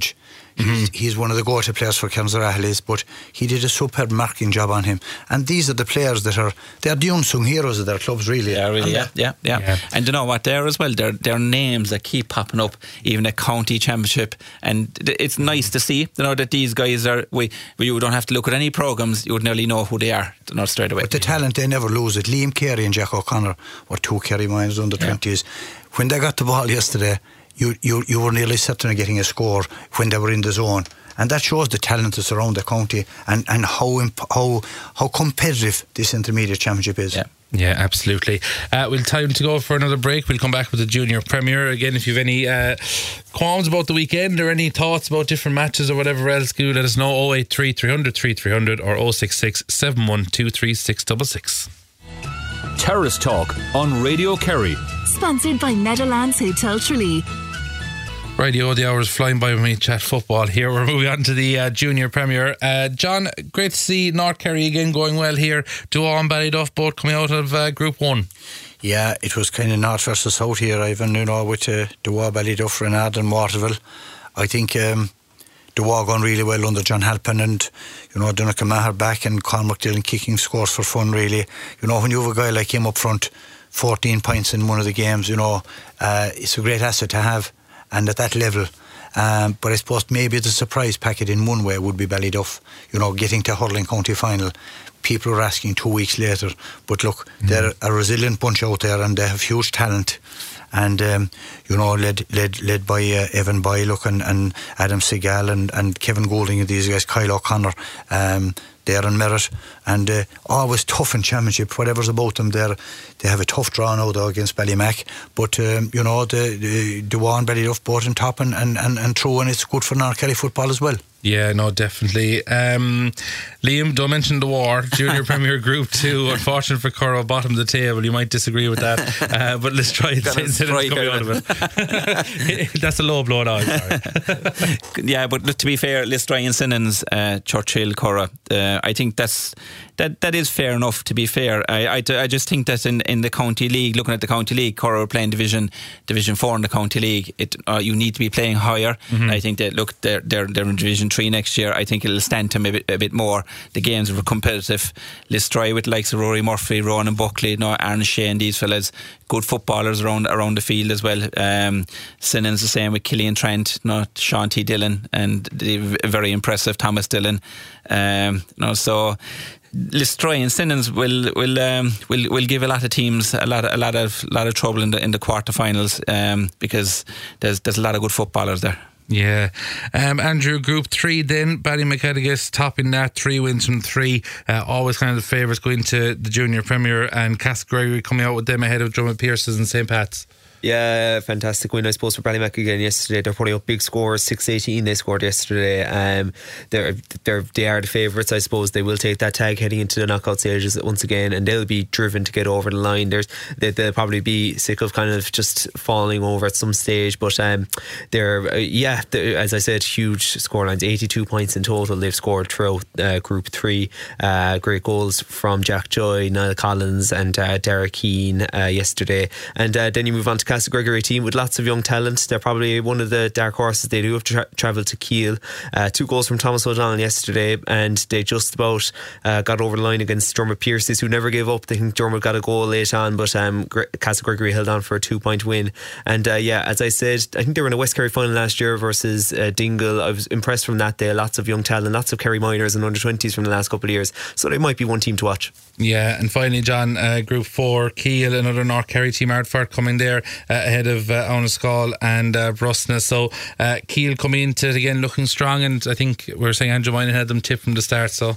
He's, mm-hmm. he's one of the go-to players for Kernsarahalis, but he did a superb marking job on him. And these are the players that are they're the unsung heroes of their clubs, really. Yeah, really. Yeah, yeah, yeah, yeah. And you know what? There as well, there there are names that keep popping up, even at county championship, and it's nice to see. You know that these guys are. We you don't have to look at any programs; you would nearly know who they are. Not straight away. But the talent, they never lose it. Liam Carey and Jack O'Connor were two Kerry minors under twenties. Yeah. When they got the ball yesterday, you, you, you were nearly certain of getting a score when they were in the zone. And that shows the talent that's around the county and, and how, imp- how how competitive this intermediate championship is. Yeah. Yeah, absolutely. Uh, we'll time to go for another break. We'll come back with the Junior Premier. Again, if you have any uh, qualms about the weekend or any thoughts about different matches or whatever else, do let us know. oh eight three, three hundred, thirty-three hundred or oh six six, seven one two three, six six six. Terrace Talk on Radio Kerry. Sponsored by Meadowlands Hotel Tralee. Radio, the hours flying by when we chat football here. We're moving on to the uh, Junior Premier. Uh, John, great to see North Kerry again going well here. Dual and Ballyduff both coming out of uh, Group one. Yeah, it was kind of North versus South here, Ivan, you know, with uh, Dual, Ballyduff, Renard and Waterville. I think um, Dual gone really well under John Halpin and, you know, Donegal Maher back and Cormac Dillon kicking scores for fun, really. You know, when you have a guy like him up front, fourteen points in one of the games, you know, uh, it's a great asset to have. And at that level, um, but I suppose maybe the surprise packet in one way would be Ballyduff, you know, getting to hurling county final. People are asking two weeks later, but look, mm. they're a resilient bunch out there and they have huge talent. And um, you know, led led led by uh, Evan Boylock and, and Adam Segal and, and Kevin Goulding and these guys, Kyle O'Connor. Um, they're on merit and uh, always tough in championship. Whatever's about them, they they have a tough draw now though against Ballymac. But um, you know, the the Duan, Ballyduff both on top and, and, and, and through, and it's good for North Kerry football as well. Yeah, no, definitely. Um, Liam, don't mention the war. Junior Premier Group two. Unfortunate for Currow, bottom of the table. You might disagree with that, uh, but let's try and say it's coming out of it. That's a low blow now. Yeah, but to be fair, Listray and Sinnons, uh, Churchill, Currow. Uh, I think that's that that is fair enough. To be fair, I I, I just think that in, in the county league, looking at the county league, Currow are playing division Division Four in the county league. It uh, you need to be playing higher. Mm-hmm. I think that look, they're they're they're in Division Three next year. I think it'll stand to them a bit, a bit more. The games were competitive. Listray with likes of Rory Murphy, Ronan Buckley, you know, Aaron Shane, these fellas, good footballers around around the field as well. Um, Sinnons the same with Killian Trent, you know, Sean T. Dillon, and the very impressive Thomas Dillon. Um, you know, so Listray and Sinnons will will um, will will give a lot of teams a lot of, a lot of lot of trouble in the in the quarterfinals um, because there's there's a lot of good footballers there. Yeah. Um, Andrew, Group three then, Ballymacedigus topping that, three wins from three. Uh, always kind of the favourites going to the Junior Premier, and Cass Gregory coming out with them ahead of Drummond Pearce's and Saint Pat's. Yeah, fantastic win, I suppose, for Ballymac again yesterday. They're putting up big scores, six eighteen they scored yesterday. Um, they're, they're, they are the favourites, I suppose. They will take that tag heading into the knockout stages once again, and they'll be driven to get over the line. There's, they, they'll probably be sick of kind of just falling over at some stage, but um, they're, uh, yeah, they're, as I said, huge scorelines, eighty-two points in total they've scored throughout uh, Group three. Uh, great goals from Jack Joy, Niall Collins and uh, Derek Keane uh, yesterday. And uh, then you move on to Casa Gregory team with lots of young talent. They're probably one of the dark horses. They do have to tra- travel to Kiel. Uh, two goals from Thomas O'Donnell yesterday, and they just about uh, got over the line against Dermot Pearces, who never gave up. They think Dermot got a goal late on, but um, Gre- Casa Gregory held on for a two point win. And uh, yeah, as I said, I think they were in a West Kerry final last year versus uh, Dingle. I was impressed from that day. Lots of young talent, lots of Kerry minors and under twenties from the last couple of years, so they might be one team to watch. Yeah, and finally, John, uh, Group four, Kiel, another North Kerry team, Ardfort coming there uh, ahead of uh, Aunaskal and uh, Brusna. So uh, Kiel coming into it again looking strong, and I think we were saying Andrew Moynihan had them tipped from the start. So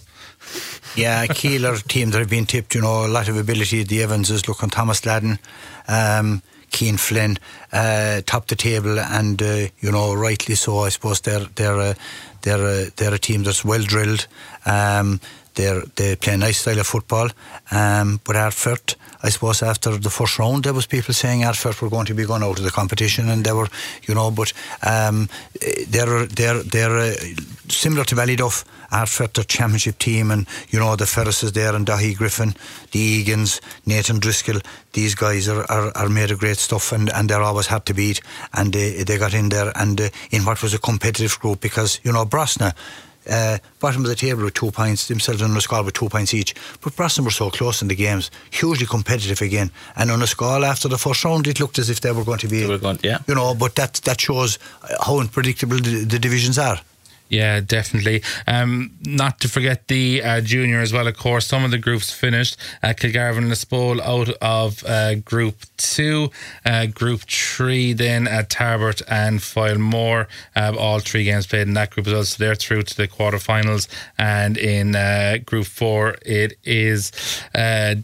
yeah, Kiel are a team that have been tipped, you know, a lot of ability. The Evanses, look on Thomas Ladden, um, Keane Flynn, uh, top the table, and uh, you know, rightly so. I suppose they're they're uh, they're uh, they're a team that's well drilled. Um, They're, they play a nice style of football, um, but Ardfort, I suppose after the first round there was people saying Ardfort were going to be going out of the competition, and they were, you know, but um, they're they're they're uh, similar to Ballyduff, Ardfert, their championship team, and you know the Ferrises there, and Dahi Griffin, the Egan's, Nathan Driscoll. These guys are, are, are made of great stuff, and, and they're always hard to beat. And they they got in there, and uh, in what was a competitive group, because you know Brosna, Uh, bottom of the table with two points, themselves and Unnascal with two points each. But Brosnan were so close in the games, hugely competitive again. And Unnascal, after the first round, it looked as if they were going to be, they were going, yeah. you know, but that that shows how unpredictable the, the divisions are. Yeah, definitely. Um, not to forget the uh, junior as well, of course. Some of the groups finished. Uh, Kilgarvan and Lespole out of uh, Group two. Uh, group three then at Tarbert and Foilmore. Uh, all three games played in that group as well. So they're through to the quarterfinals. And in uh, Group four, it is... Uh,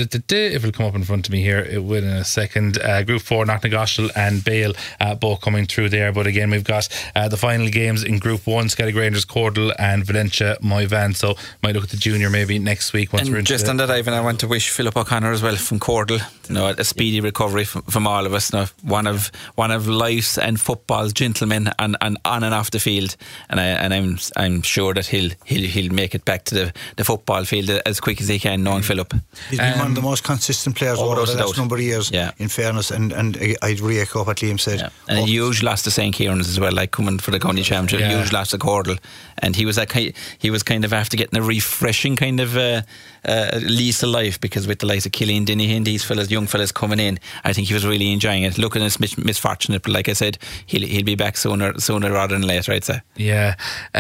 if it'll come up in front of me here, it will in a second. Uh, group four, Knocknagoshel and Bale uh, both coming through there. But again, we've got uh, the final games in Group one. Skellig Rangers, Cordal and Valencia, Moyvan. So might look at the junior maybe next week once and we're into just the on that, Ivan, I want to wish Philip O'Connor as well from Cordal, you know, a speedy recovery from, from all of us. You know, one of one of life's and football's gentlemen on, on, on and off the field, and I and I'm I'm sure that he'll he'll he'll make it back to the, the football field as quick as he can. Knowing mm. Philip, he's been um, one of the most consistent players over the last doubt. number of years. Yeah. In fairness, and and I'd re-echo what Liam said. Yeah. And oh. a huge loss to Saint Kieran's as well, like coming for the county championship. Yeah. Huge loss to Cordal. And he was that kind, he was kind of after getting a refreshing kind of uh, uh, lease of life, because with the likes of Killian Dinihan, these fellas, young fellas coming in, I think he was really enjoying it. Looking at his mis- misfortunate, but like I said, he'll he'll be back sooner sooner rather than later, I'd say. Yeah.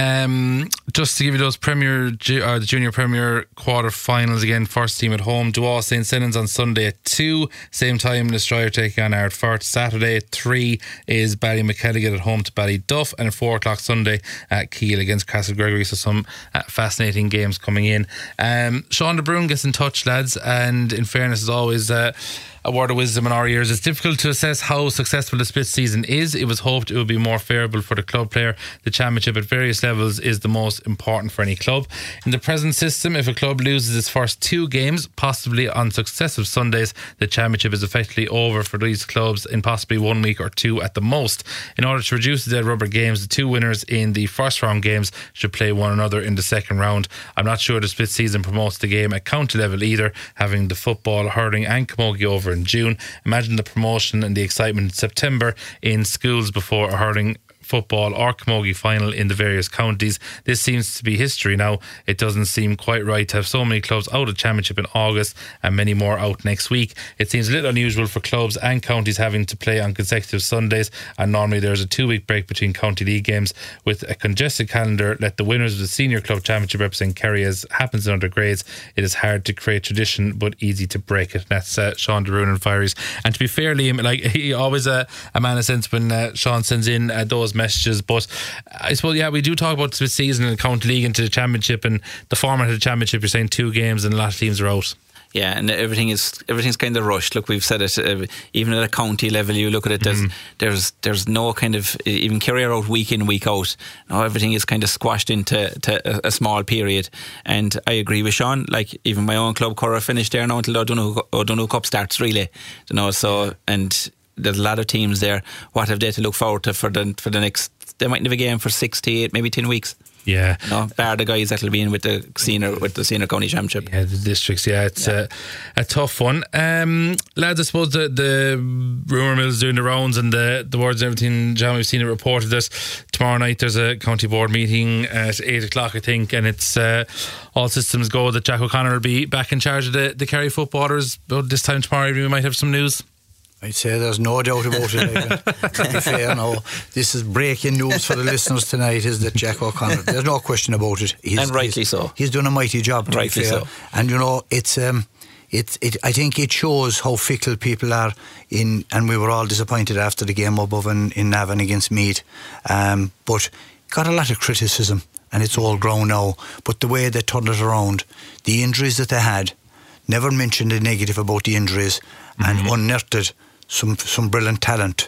Um, just to give you those Premier or the Junior Premier quarter finals again. First team at home, Dewar Saint Senans on Sunday at two. Same time, Destroyer taking on Ardfert. Saturday at three is Ballymackelligan at home to Ballyduff, and at four o'clock Sunday at Kiel against Castle Gregory. So some uh, fascinating games coming in. Um, Sean de Bruyne gets in touch, lads, and in fairness, as always, uh, a word of wisdom in our ears. It's difficult to assess how successful the split season is. It was hoped it would be more favourable for the club player. The championship at various levels is the most important for any club. In the present system, if a club loses its first two games, possibly on successive Sundays, the championship is effectively over for these clubs in possibly one week or two at the most. In order to reduce the dead rubber games, the two winners in the first round games should play one another in the second round. I'm not sure the split season promotes the game at county level either, having the football, hurling and camogie over in June. Imagine the promotion and the excitement in September in schools before a hurling, football or camogie final in the various counties. This seems to be history now. It doesn't seem quite right to have so many clubs out of championship in August and many more out next week. It seems a little unusual for clubs and counties having to play on consecutive Sundays, and normally there's a two week break between county league games. With a congested calendar, let the winners of the senior club championship represent Kerry as happens in other grades. It is hard to create tradition but easy to break it. That's uh, Sean de Bruyne and Fireys. And to be fair, Liam, like he always uh, a man of sense when uh, Sean sends in uh, those messages, but I suppose yeah we do talk about the season and the county league into the championship, and the format of the championship, you're saying two games and a lot of teams are out. Yeah, and everything is everything's kind of rushed. Look, we've said it. Uh, even at a county level, you look at it. There's mm. there's there's no kind of even Kerry are out week in, week out. Now everything is kind of squashed into to a, a small period. And I agree with Sean. Like even my own club, Curra, finished there now until O'Donoghue, O'Donoghue Cup starts. Really, you know. So and there's a lot of teams there. What have they to look forward to for the for the next? They might have a game for six to eight, maybe ten weeks. Yeah, you know, bar the guys that'll be in with the senior with the senior county championship. Yeah, the districts. Yeah, it's yeah. A, a tough one. Um, lads, I suppose the the rumour mill is doing the rounds, and the the words and everything. John, we've seen it reported that tomorrow night there's a county board meeting at eight o'clock, I think, and it's uh, all systems go that Jack O'Connor will be back in charge of the the Kerry footballers. But this time tomorrow evening we might have some news. I'd say there's no doubt about it. To be fair, no. This is breaking news for the listeners tonight, is that Jack O'Connor, there's no question about it. He's, and rightly he's, so. He's done a mighty job, to rightly be fair. so. And you know, it's um, it's it. I think it shows how fickle people are in. And we were all disappointed after the game above in, in Navan against Meath, um, but got a lot of criticism, and it's all grown now. But the way they turned it around, the injuries that they had, never mentioned a negative about the injuries, mm-hmm. and unearthed some some brilliant talent,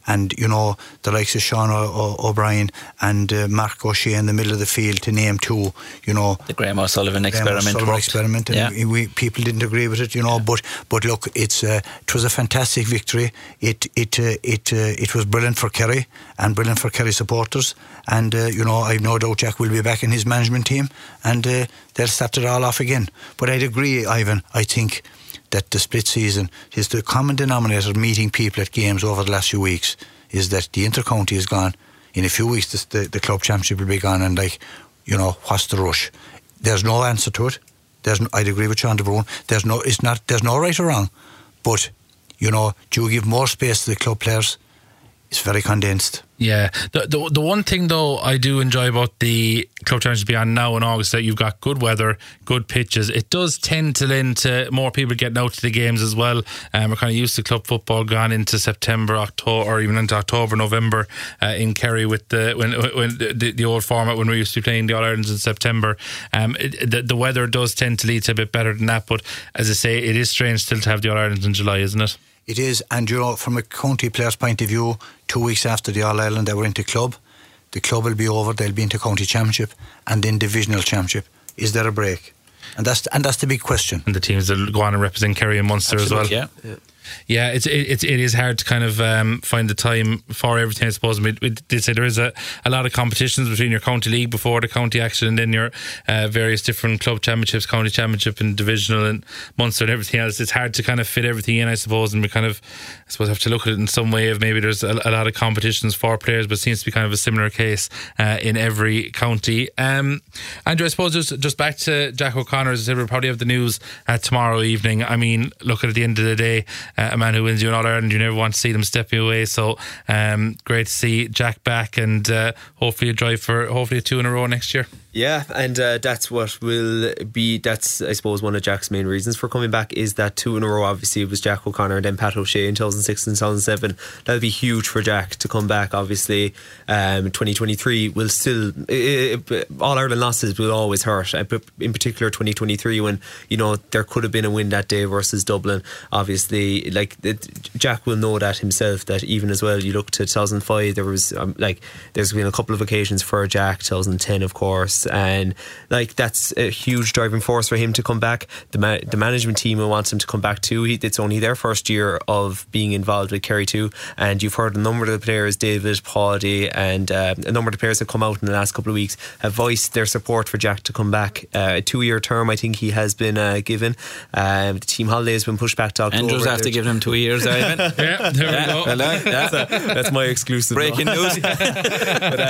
and you know the likes of Sean o- o- O'Brien and uh, Mark O'Shea in the middle of the field, to name two, you know, the Graham O'Sullivan Graham experiment O'Sullivan worked. experiment, and yeah. we, we people didn't agree with it, you know, but but look, it's uh, it was a fantastic victory. It it uh, it uh, it was brilliant for Kerry and brilliant for Kerry supporters, and uh, you know, I've no doubt Jack will be back in his management team, and uh, they'll start it all off again. But I'd agree, Ivan, I think that the split season is the common denominator. Meeting people at games over the last few weeks is that the inter-county is gone. In a few weeks the, the, the club championship will be gone, and like, you know, what's the rush? There's no answer to it. There's no, I'd agree with Sean De Bruyne. There's no, it's not, there's no right or wrong, but you know, do you give more space to the club players? It's very condensed. Yeah, the, the the one thing though I do enjoy about the club championship being now in August, that you've got good weather, good pitches. It does tend to lend to more people getting out to the games as well. Um, we're kind of used to club football gone into September, October, or even into October, November uh, in Kerry with the when when the, the old format when we used to be playing the All Irelands in September. Um, it, the, the weather does tend to lead to a bit better than that. But as I say, it is strange still to have the All Irelands in July, isn't it? It is, and you know, from a county player's point of view, two weeks after the All Ireland, they were into club. The club will be over. They'll be into county championship and then divisional championship. Is there a break? And that's and that's the big question. And the teams that go on and represent Kerry and Munster Absolutely, as well. Yeah. yeah. Yeah, it's it, it, it is hard to kind of um, find the time for everything, I suppose. We, we did say there is a, a lot of competitions between your county league before the county action, and then your uh, various different club championships, county championship and divisional and Munster and everything else. It's hard to kind of fit everything in, I suppose, and we kind of, I suppose, have to look at it in some way of maybe there's a, a lot of competitions for players, but it seems to be kind of a similar case uh, in every county. Um, Andrew, I suppose just, just back to Jack O'Connor, as I said, we'll probably have the news uh, tomorrow evening. I mean, look, at the end of the day, uh, a man who wins you an All Ireland, you never want to see them stepping away. So um, great to see Jack back, and uh, hopefully a drive for hopefully a two in a row next year. Yeah, and uh, that's what will be, that's I suppose one of Jack's main reasons for coming back, is that two in a row. Obviously it was Jack O'Connor and then Pat O'Shea in two thousand six and two thousand seven. That'll be huge for Jack to come back. Obviously um, twenty twenty-three will still uh, All Ireland losses will always hurt, in particular twenty twenty-three, when, you know, there could have been a win that day versus Dublin. Obviously, like it, Jack will know that himself, that even as well, you look to two thousand five, there was um, like there's been a couple of occasions for Jack, two thousand ten of course, and like that's a huge driving force for him to come back. The ma- the management team wants him to come back too. He, it's only their first year of being involved with Kerry too, and you've heard a number of the players, David, Paulie, and uh, a number of the players that come out in the last couple of weeks have voiced their support for Jack to come back. Uh, a two year term I think he has been uh, given. Um, the team holiday has been pushed back to October. Andrew's after giving him two years, Ivan. Yeah, there yeah, we go. well, uh, yeah. that's, that's my exclusive breaking news. But,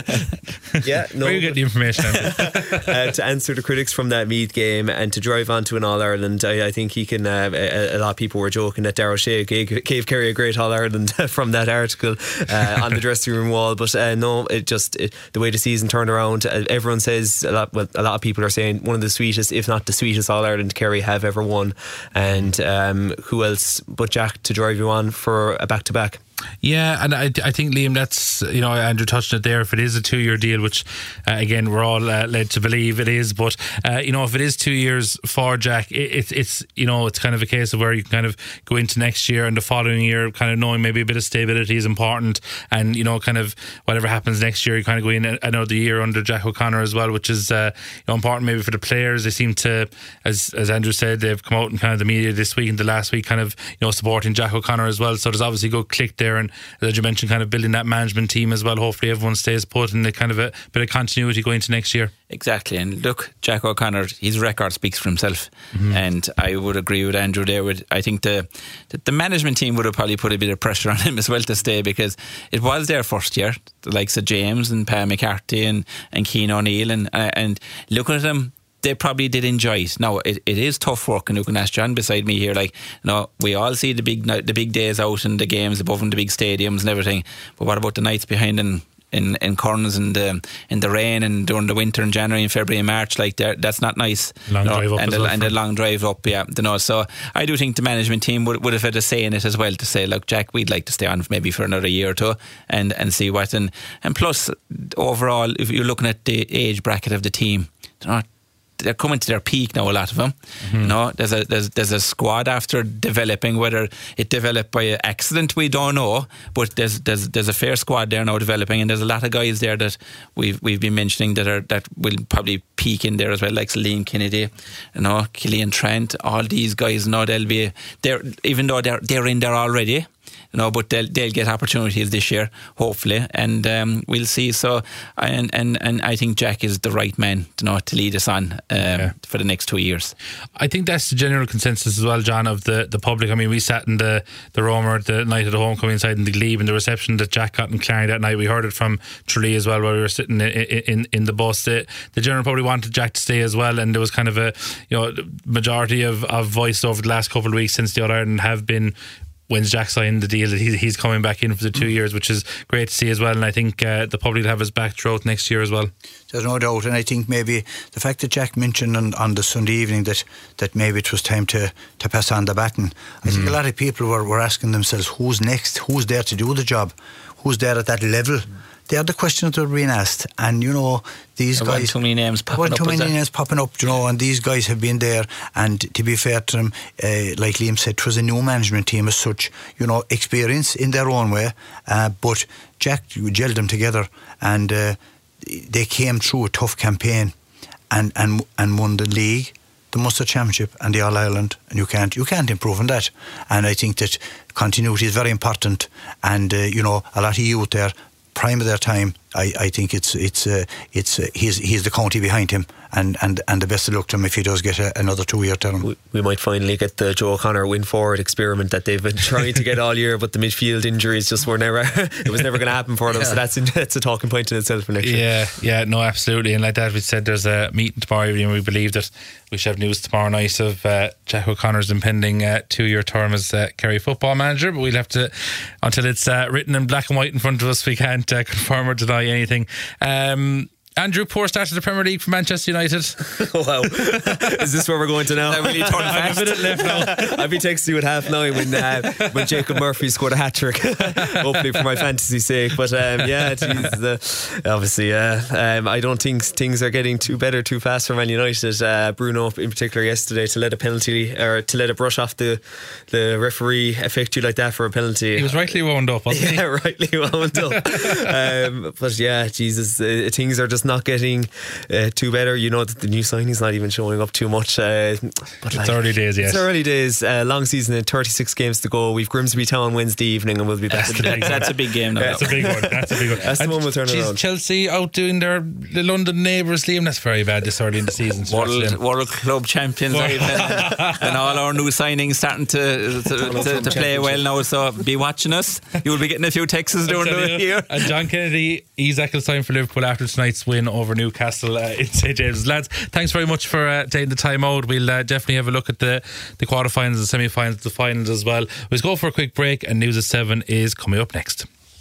um, yeah, no. Where you get the information? uh, to answer the critics from that Meath game and to drive on to an All Ireland, I, I think he can. Uh, a, a lot of people were joking that Darrell Shea gave, gave Kerry a great All Ireland from that article uh, on the dressing room wall. But uh, no, it just it, the way the season turned around. Uh, everyone says a lot. Well, a lot of people are saying one of the sweetest, if not the sweetest, All Ireland Kerry have ever won. And um, who else but Jack to drive you on for a back to back? Yeah, and I, I think, Liam, that's, you know, Andrew touched on it there. If it is a two year deal, which uh, again we're all uh, led to believe it is, but uh, you know, if it is two years for Jack, it, it's it's you know, it's kind of a case of where you can kind of go into next year and the following year, kind of knowing maybe a bit of stability is important, and you know, kind of whatever happens next year, you kind of go in another year under Jack O'Connor as well, which is uh, you know, important maybe for the players. They seem to, as as Andrew said, they've come out in kind of the media this week and the last week, kind of, you know, supporting Jack O'Connor as well. So there's obviously a good click there, and as you mentioned, kind of building that management team as well. Hopefully everyone stays put and they kind of a bit of continuity going into next year. Exactly, and look, Jack O'Connor, his record speaks for himself, mm-hmm. and I would agree with Andrew there. With I think the, the the management team would have probably put a bit of pressure on him as well to stay, because it was their first year. The likes of James and Pam McCarthy and and Cian O'Neill, and uh, and looking at them, they probably did enjoy it. Now it, it is tough work, and you can ask John beside me here. Like, you know, we all see the big the big days out and the games above and the big stadiums and everything. But what about the nights behind in in, in Corns and um, in the rain and during the winter in January and February and March? Like, that's not nice. Long you know, drive up and as the, well and the long drive up. Yeah, you know. So I do think the management team would would have had a say in it as well, to say, look, Jack, we'd like to stay on maybe for another year or two and and see what. And and plus, overall, if you're looking at the age bracket of the team, you know, they're coming to their peak now, a lot of them. Mm-hmm. You know, there's a there's there's a squad after developing. Whether it developed by accident, we don't know. But there's there's there's a fair squad there now developing, and there's a lot of guys there that we've we've been mentioning that are that will probably peak in there as well, like Liam Kennedy, you know, Killian Trent, all these guys. You know, they'll be there, even though they're they're in there already. You know, but they'll they'll get opportunities this year, hopefully, and um, we'll see. So, and, and and I think Jack is the right man, you know, to lead us on um, yeah. for the next two years. I think that's the general consensus as well, John, of the, the public. I mean, we sat in the the Romer the night of the homecoming side in the Glebe, and the reception that Jack got in Clarny that night. We heard it from Tralee as well while we were sitting in in, in the bus. The, the general public wanted Jack to stay as well, and there was kind of a you know majority of, of voice over the last couple of weeks since the All Ireland have been. When Jack signed the deal, that he's, he's coming back in for the two years, which is great to see as well. And I think uh, the public will have his back throughout next year as well. There's no doubt. And I think maybe the fact that Jack mentioned on, on the Sunday evening that, that maybe it was time to, to pass on the baton, I mm. think a lot of people were, were asking themselves, who's next? Who's there to do the job? Who's there at that level? They are the questions that were being asked, and you know these there guys. Weren't too many names popping weren't up. Too many that? names popping up, you know, and these guys have been there. And to be fair to them, uh, like Liam said, it was a new management team as such. You know, experience in their own way, uh, but Jack gelled them together, and uh, they came through a tough campaign, and and and won the league, the Munster Championship, and the All Ireland. And you can't you can't improve on that. And I think that continuity is very important, and uh, you know, a lot of youth there. Prime of their time, I, I think it's it's uh, it's uh, he's he's the county behind him, and, and, and the best of luck to him if he does get a, another two year term. We, we might finally get the Joe O'Connor win forward experiment that they've been trying to get all year, but the midfield injuries just were never it was never going to happen for them. Yeah. So that's that's a talking point in itself for next year. Yeah, yeah, no, absolutely. And like that, we said there's a meeting tomorrow evening. We believe that we should have news tomorrow night of uh, Jack O'Connor's impending uh, two year term as uh, Kerry football manager. But we'll have to until it's uh, written in black and white in front of us. We can't uh, confirm or deny anything. Um, Andrew, poor start to the Premier League for Manchester United. Wow. Is this where we're going to now? That really turned fast. A minute left now. I'll be texting you at half nine when uh, when Jacob Murphy scored a hat-trick. Hopefully for my fantasy sake. But um, yeah, geez, uh, obviously uh, um, I don't think things are getting too better too fast for Man United. uh, Bruno in particular yesterday, to let a penalty or to let a brush off the the referee affect you like that for a penalty. He was rightly wound up, wasn't yeah, he? Yeah, rightly wound up. um, But yeah, Jesus, uh, things are just not getting uh, too better. You know that the new signing's not even showing up too much. Uh, but it's like, early days, yes. It's early days. Uh, long season and thirty-six games to go. We've Grimsby Town Wednesday evening, and we'll be back. That's, the That's a big game. Now. That's a big one. That's a big one. That's the one we'll turn geez, around. Chelsea outdoing their the London neighbours, Liam. That's very bad this early in the season. World, World Club champions, and, and all our new signings starting to to, to, to play well now. So be watching us. You will be getting a few texts during the year. And John Kennedy, he's back time for Liverpool after tonight's win over Newcastle uh, in Saint James's. Lads, thanks very much for uh, taking the time out. We'll uh, definitely have a look at the the quarterfinals, the semi-finals, the finals as well. We'll go for a quick break, and News at seven is coming up next.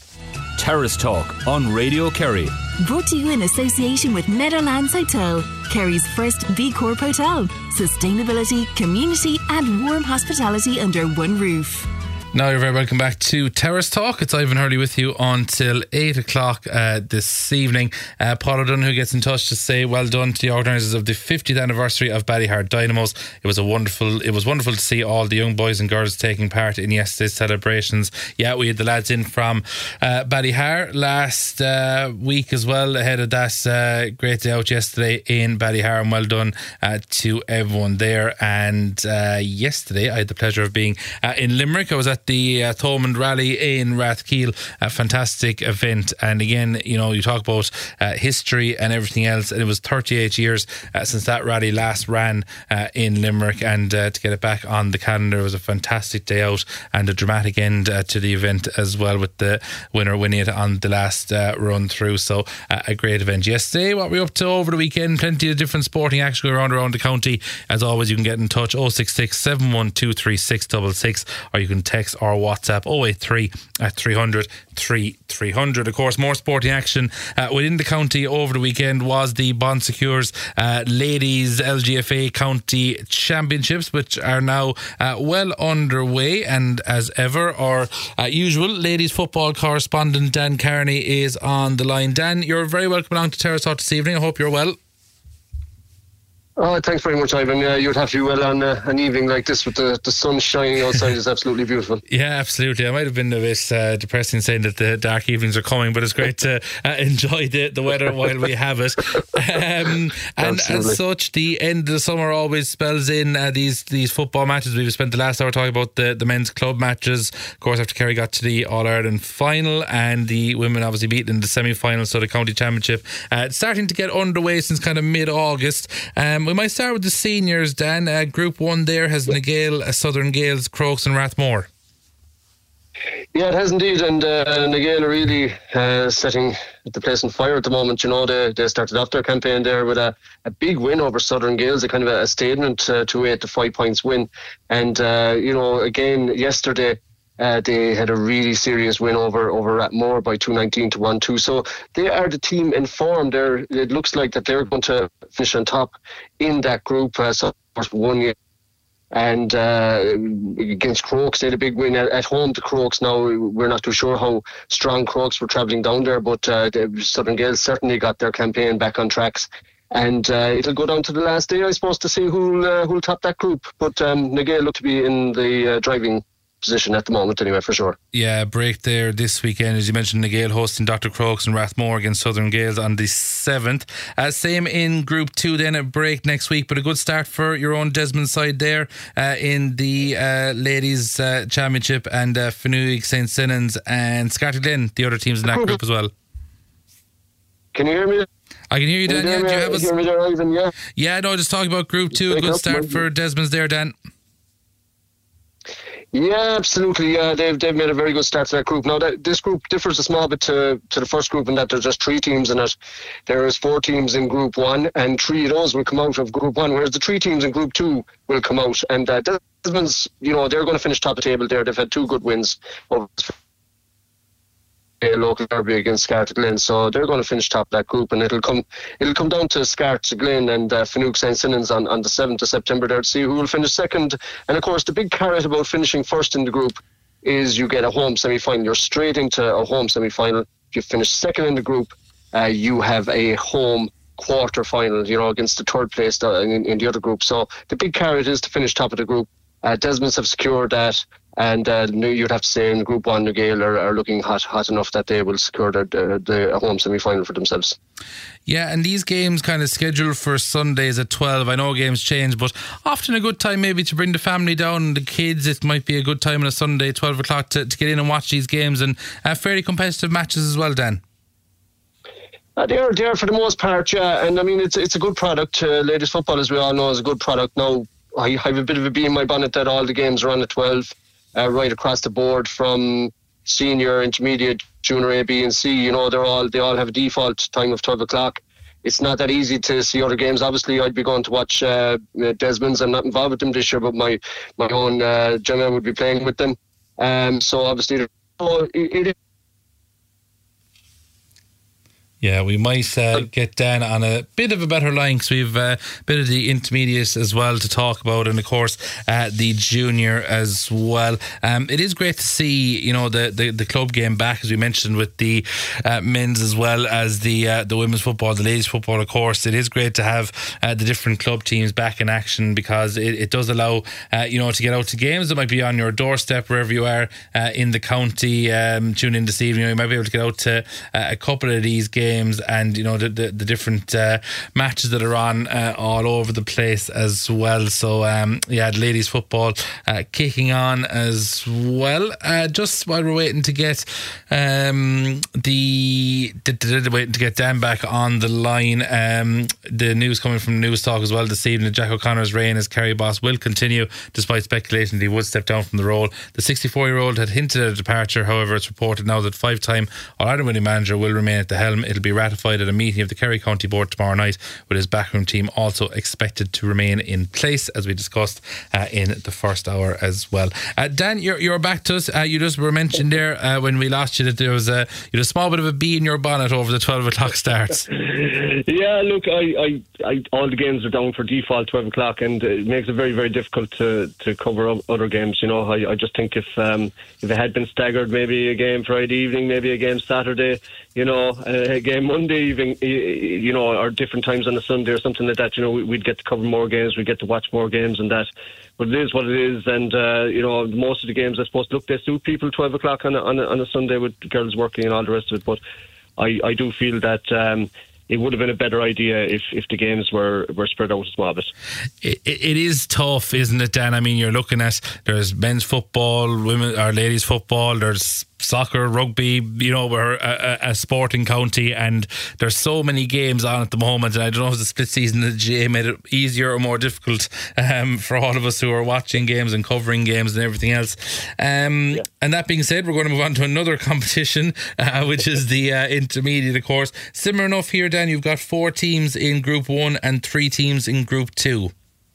Terrace Talk on Radio Kerry. Brought to you in association with Netherlands Hotel, Kerry's first B Corp hotel. Sustainability, community and warm hospitality under one roof. Now you're very welcome back to Terrace Talk. It's Ivan Hurley with you until eight o'clock uh, this evening. Uh, Paul O'Donoghue gets in touch to say well done to the organisers of the fiftieth anniversary of Ballyhard Dynamos. It was a wonderful it was wonderful to see all the young boys and girls taking part in yesterday's celebrations. Yeah, we had the lads in from uh, Ballyhard last uh, week as well ahead of that uh, great day out yesterday in Ballyhard, and well done uh, to everyone there. And uh, yesterday I had the pleasure of being uh, in Limerick. I was at the uh, Thomond Rally in Rathkeel, a fantastic event. And again, you know, you talk about uh, history and everything else, and it was thirty-eight years uh, since that rally last ran uh, in Limerick, and uh, to get it back on the calendar was a fantastic day out and a dramatic end uh, to the event as well, with the winner winning it on the last uh, run through. So uh, a great event yesterday. What were we up to over the weekend? Plenty of different sporting action going around around the county. As always, you can get in touch oh six six, seven one two, three six six six, or you can text or WhatsApp oh eight three at three hundred, three three hundred. Of course, more sporting action uh, within the county over the weekend was the Bon Secures uh, Ladies L G F A County Championships, which are now uh, well underway. And as ever, our uh, usual ladies football correspondent Dan Kearney is on the line. Dan, you're very welcome along to Terrace Talk this evening. I hope you're well. Oh, thanks very much, Ivan. Yeah, you'd have to do well on uh, an evening like this with the, the sun shining outside. Is absolutely beautiful. Yeah, absolutely. I might have been a bit uh, depressing saying that the dark evenings are coming, but it's great to uh, enjoy the, the weather while we have it. Um, and Absolutely. as such, the end of the summer always spells in uh, these these football matches. We've spent the last hour talking about the, the men's club matches. Of course, after Kerry got to the All-Ireland final, and the women obviously beaten in the semi-final, so the county championship uh, starting to get underway since kind of mid-August. Um, we might start with the seniors, Dan. Uh, group one there has Nagale, uh, Southern Gales, Crokes and Rathmore. Yeah, it has indeed, and uh, Nagale are really uh, setting the place on fire at the moment. You know, they they started off their campaign there with a, a big win over Southern Gales, a kind of a, a statement uh, to eight to five points win. And uh, you know, again yesterday uh, they had a really serious win over over Rathmore by two nineteen to one two. So they are the team in form. There, it looks like that they're going to finish on top in that group. Uh, so one year. And uh, against Crokes, they had a big win at, at home to Crokes. Now, we're not too sure how strong Crokes were travelling down there, but uh, the Southern Gales certainly got their campaign back on tracks. And uh, it'll go down to the last day, I suppose, to see who'll, uh, who'll top that group. But um, Nagale look to be in the uh, driving position at the moment anyway, for sure. Yeah, break there this weekend, as you mentioned, Nagale hosting Doctor Crokes and Rathmore against Southern Gales on the seventh. Uh, same in Group two then, a break next week, but a good start for your own Desmond side there uh, in the uh, Ladies uh, Championship, and uh, Finuig, Saint Sinans and Scatterglen, the other teams in that group as well. Can you hear me? I can hear you, Dan. Can you Yeah, do you hear, have me, us? hear me there, Ivan? Yeah. Yeah, no, just talking about Group two, a good start for Desmond's there, Dan. Yeah, absolutely. Yeah, they've they've made a very good start to that group. Now, that this group differs a small bit to to the first group in that there's just three teams in it. There is four teams in Group One, and three of those will come out of Group One, whereas the three teams in Group Two will come out. And uh, Desmond's, you know, they're going to finish top of the table there. They've had two good wins over a local derby against Scatterglen, so they're going to finish top of that group, and it'll come it'll come down to Scatterglen and uh, Finuig Saint Sinans on, on the seventh of September there to see who will finish second. And of course, the big carrot about finishing first in the group is you get a home semi-final. You're straight into a home semi-final. If you finish second in the group, uh, you have a home quarter final, you know, against the third place in, in the other group. So the big carrot is to finish top of the group. Uh, Desmonds have secured that, and uh, you'd have to say in Group One, Nagale are, are looking hot, hot enough that they will secure the, the, the home semi-final for themselves. Yeah, and these games kind of scheduled for Sundays at twelve. I know games change, but often a good time maybe to bring the family down, the kids. It might be a good time on a Sunday, twelve o'clock, to, to get in and watch these games, and uh, fairly competitive matches as well, Dan. Uh, they are there for the most part, yeah. And I mean, it's it's a good product. Uh, ladies football, as we all know, is a good product. Now, I have a bit of a bee in my bonnet that all the games are on at twelve, uh, right across the board from senior, intermediate, junior A, B and C. You know, they're all they all have a default time of twelve o'clock. It's not that easy to see other games. Obviously, I'd be going to watch uh, Desmond's. I'm not involved with them this year, but my, my own uh, Gemma would be playing with them. Um, so obviously, so it, it Yeah, we might uh, get Dan on a bit of a better line, because we've uh, a bit of the intermediate as well to talk about, and of course uh, the junior as well. Um, it is great to see, you know, the, the, the club game back, as we mentioned, with the uh, men's as well as the uh, the women's football, the ladies football. Of course, it is great to have uh, the different club teams back in action, because it, it does allow uh, you know, to get out to games that might be on your doorstep wherever you are uh, in the county. Um, tune in this evening, you know, you might be able to get out to uh, a couple of these games. And you know, the the, the different uh, matches that are on uh, all over the place as well. So um, yeah, the ladies football uh, kicking on as well. Uh, just while we're waiting to get um, the, the, the waiting to get Dan back on the line, um, the news coming from News Talk as well this evening: Jack O'Connor's reign as Kerry boss will continue, despite speculation that he would step down from the role. The sixty-four-year-old had hinted at a departure. However, it's reported now that five-time All-Ireland winning manager will remain at the helm. It'll be ratified at a meeting of the Kerry County Board tomorrow night, with his backroom team also expected to remain in place, as we discussed uh, in the first hour as well. Uh, Dan, you're you're back to us. Uh, you just were mentioned there uh, when we lost you that there was a you had a small bit of a bee in your bonnet over the twelve o'clock starts. Yeah, look, I, I, I, all the games are down for default twelve o'clock, and it makes it very, very difficult to, to cover other games. You know, I, I just think if um, if it had been staggered, maybe a game Friday evening, maybe a game Saturday, you know, uh, game Monday evening, you know, or different times on a Sunday or something like that, you know, we'd get to cover more games, we'd get to watch more games and that. But it is what it is, and uh, you know, most of the games, I suppose, look, they suit people twelve o'clock on a, on a, on a Sunday with girls working and all the rest of it. But I, I do feel that um, it would have been a better idea if, if the games were, were spread out a small bit. It, it is tough, isn't it, Dan? I mean, you're looking at, there's men's football, women or ladies football, there's soccer, rugby, you know, we're a, a sporting county, and there's so many games on at the moment, and I don't know if the split season of the G A A made it easier or more difficult um, for all of us who are watching games and covering games and everything else. Um, yeah. And that being said, we're going to move on to another competition, uh, which is the uh, intermediate, of course. Similar enough here, Dan, you've got four teams in Group one and three teams in Group two.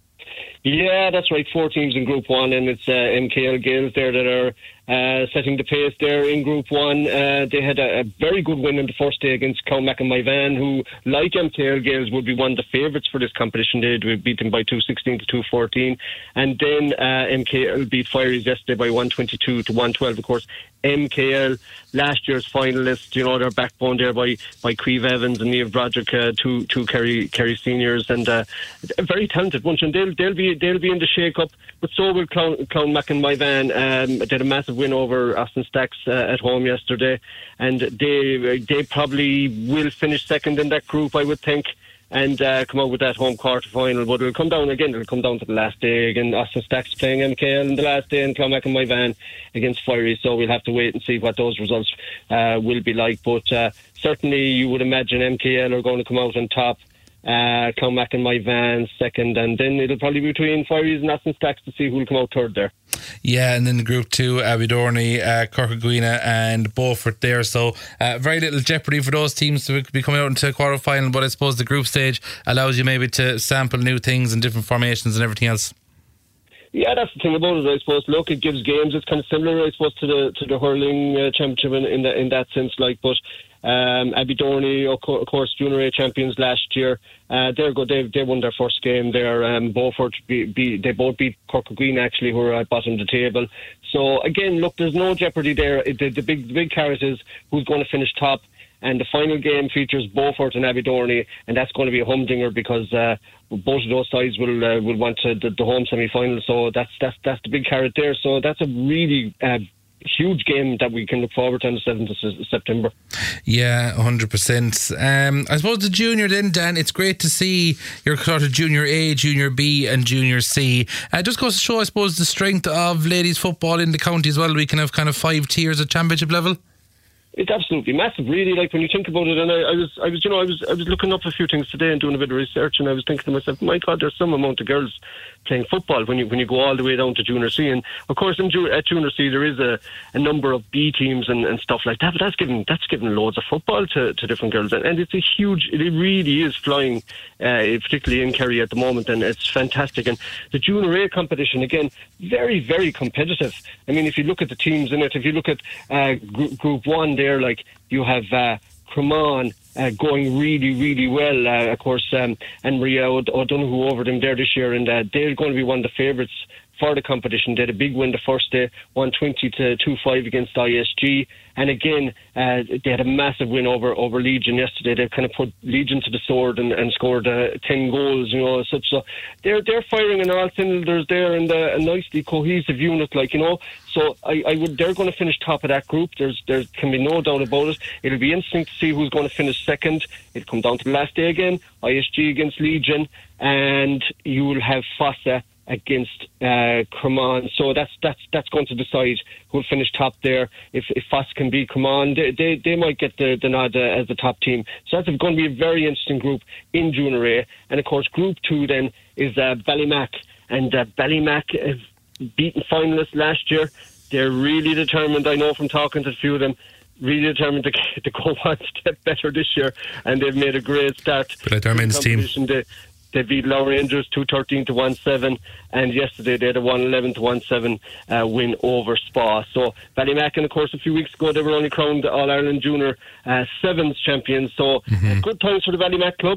Yeah, that's right. Four teams in Group One, and it's uh, M K L Gales there that are uh, setting the pace there in Group One. Uh, they had a, a very good win in the first day against Clonmac and Myvan, who, like M K L Gales, would be one of the favourites for this competition. They would beat them by two sixteen to two fourteen, and then uh, M K L beat Fireys yesterday by one twenty-two to one twelve. Of course, M K L, last year's finalists, you know, they're backbone there by by Queeve Evans and Niamh Broderick, uh, two two Kerry Kerry seniors, and uh, a very talented bunch. And they'll they'll be they'll be in the shake-up, but so will Clown, Clonmac and Myvan. Um, they had a massive win over Austin Stacks uh, at home yesterday, and they they probably will finish second in that group, I would think, and uh, come out with that home quarter final. But it'll come down again, it'll come down to the last day again. Austin Stacks playing M K L in the last day, and Clonmac and Myvan against Fiery, so we'll have to wait and see what those results uh, will be like. But uh, certainly you would imagine M K L are going to come out on top, uh, Clonmac and Myvan second, and then it'll probably be between Fieries and Austin Stacks to see who'll come out third there. Yeah, and then the Group two, Abbeydorney, uh, Corcaguina and Beaufort there. So uh, very little jeopardy for those teams to be coming out into a quarter final, but I suppose the group stage allows you maybe to sample new things and different formations and everything else. Yeah, that's the thing about it, I suppose. Look, it gives games. It's kind of similar, I suppose, to the to the hurling uh, championship in, in, the, in that sense. Like, but um, Abbeydorney, of course, Junior A champions last year. Uh, they're good. They they won their first game there. Um, Beaufort, be, be, they both beat Corcaguina actually, who are at bottom of the table. So again, look, there's no jeopardy there. The, the big the big carrot is who's going to finish top. And the final game features Beaufort and Abbeydorney, and that's going to be a humdinger because uh, both of those sides will uh, will want to, the, the home semi-final. So that's that's that's the big carrot there. So that's a really uh, huge game that we can look forward to on the seventh of September. Yeah, one hundred percent. Um, I suppose the junior then, Dan, it's great to see your sort of Junior A, Junior B and Junior C. Uh, it just goes to show, I suppose, the strength of ladies football in the county as well. We can have kind of five tiers at championship level. It's absolutely massive, really. Like when you think about it, and I, I was, I was, you know, I was, I was looking up a few things today and doing a bit of research, and I was thinking to myself, my God, there's some amount of girls playing football when you when you go all the way down to Junior C, and of course, in ju- at Junior C there is a, a number of B teams and, and stuff like that. But that's given that's given loads of football to, to different girls, and, and it's a huge. It really is flying, uh, particularly in Kerry at the moment, and it's fantastic. And the Junior A competition again, very very competitive. I mean, if you look at the teams in it, if you look at uh, group, group one there, like you have uh, Cremon uh, going really, really well. Uh, of course, um, and Maria O'D- O'Donoghue over them there this year, and uh, they're going to be one of the favourites for the competition. They had a big win the first day, one twenty to two five against I S G. And again, uh, they had a massive win over, over Legion yesterday. They kind of put Legion to the sword and, and scored uh, ten goals, you know, such. So they're they're firing on all cylinders there, and uh, a nicely cohesive unit, like, you know. So I, I would they're going to finish top of that group. There's there can be no doubt about it. It'll be interesting to see who's going to finish second. It'll come down to the last day again. I S G against Legion, and you will have Fossa against uh, Cremon. So that's that's that's going to decide who'll finish top there. If if Foss can beat Cremon, they, they they might get the, the nod uh, as the top team. So that's going to be a very interesting group in Junior A. And of course, Group Two then is uh, Ballymac, and uh, Ballymac have beaten finalists last year. They're really determined. I know from talking to a few of them. Really determined to, to go one step better this year, and they've made a great start. But our men's team. They, They beat Lower Rangers two thirteen to one seven, and yesterday they had a one eleven to one seven uh, win over Spa. So Ballymac, and of course a few weeks ago they were only crowned All Ireland Junior uh, Sevens champions. So mm-hmm. uh, good times for the Ballymac club.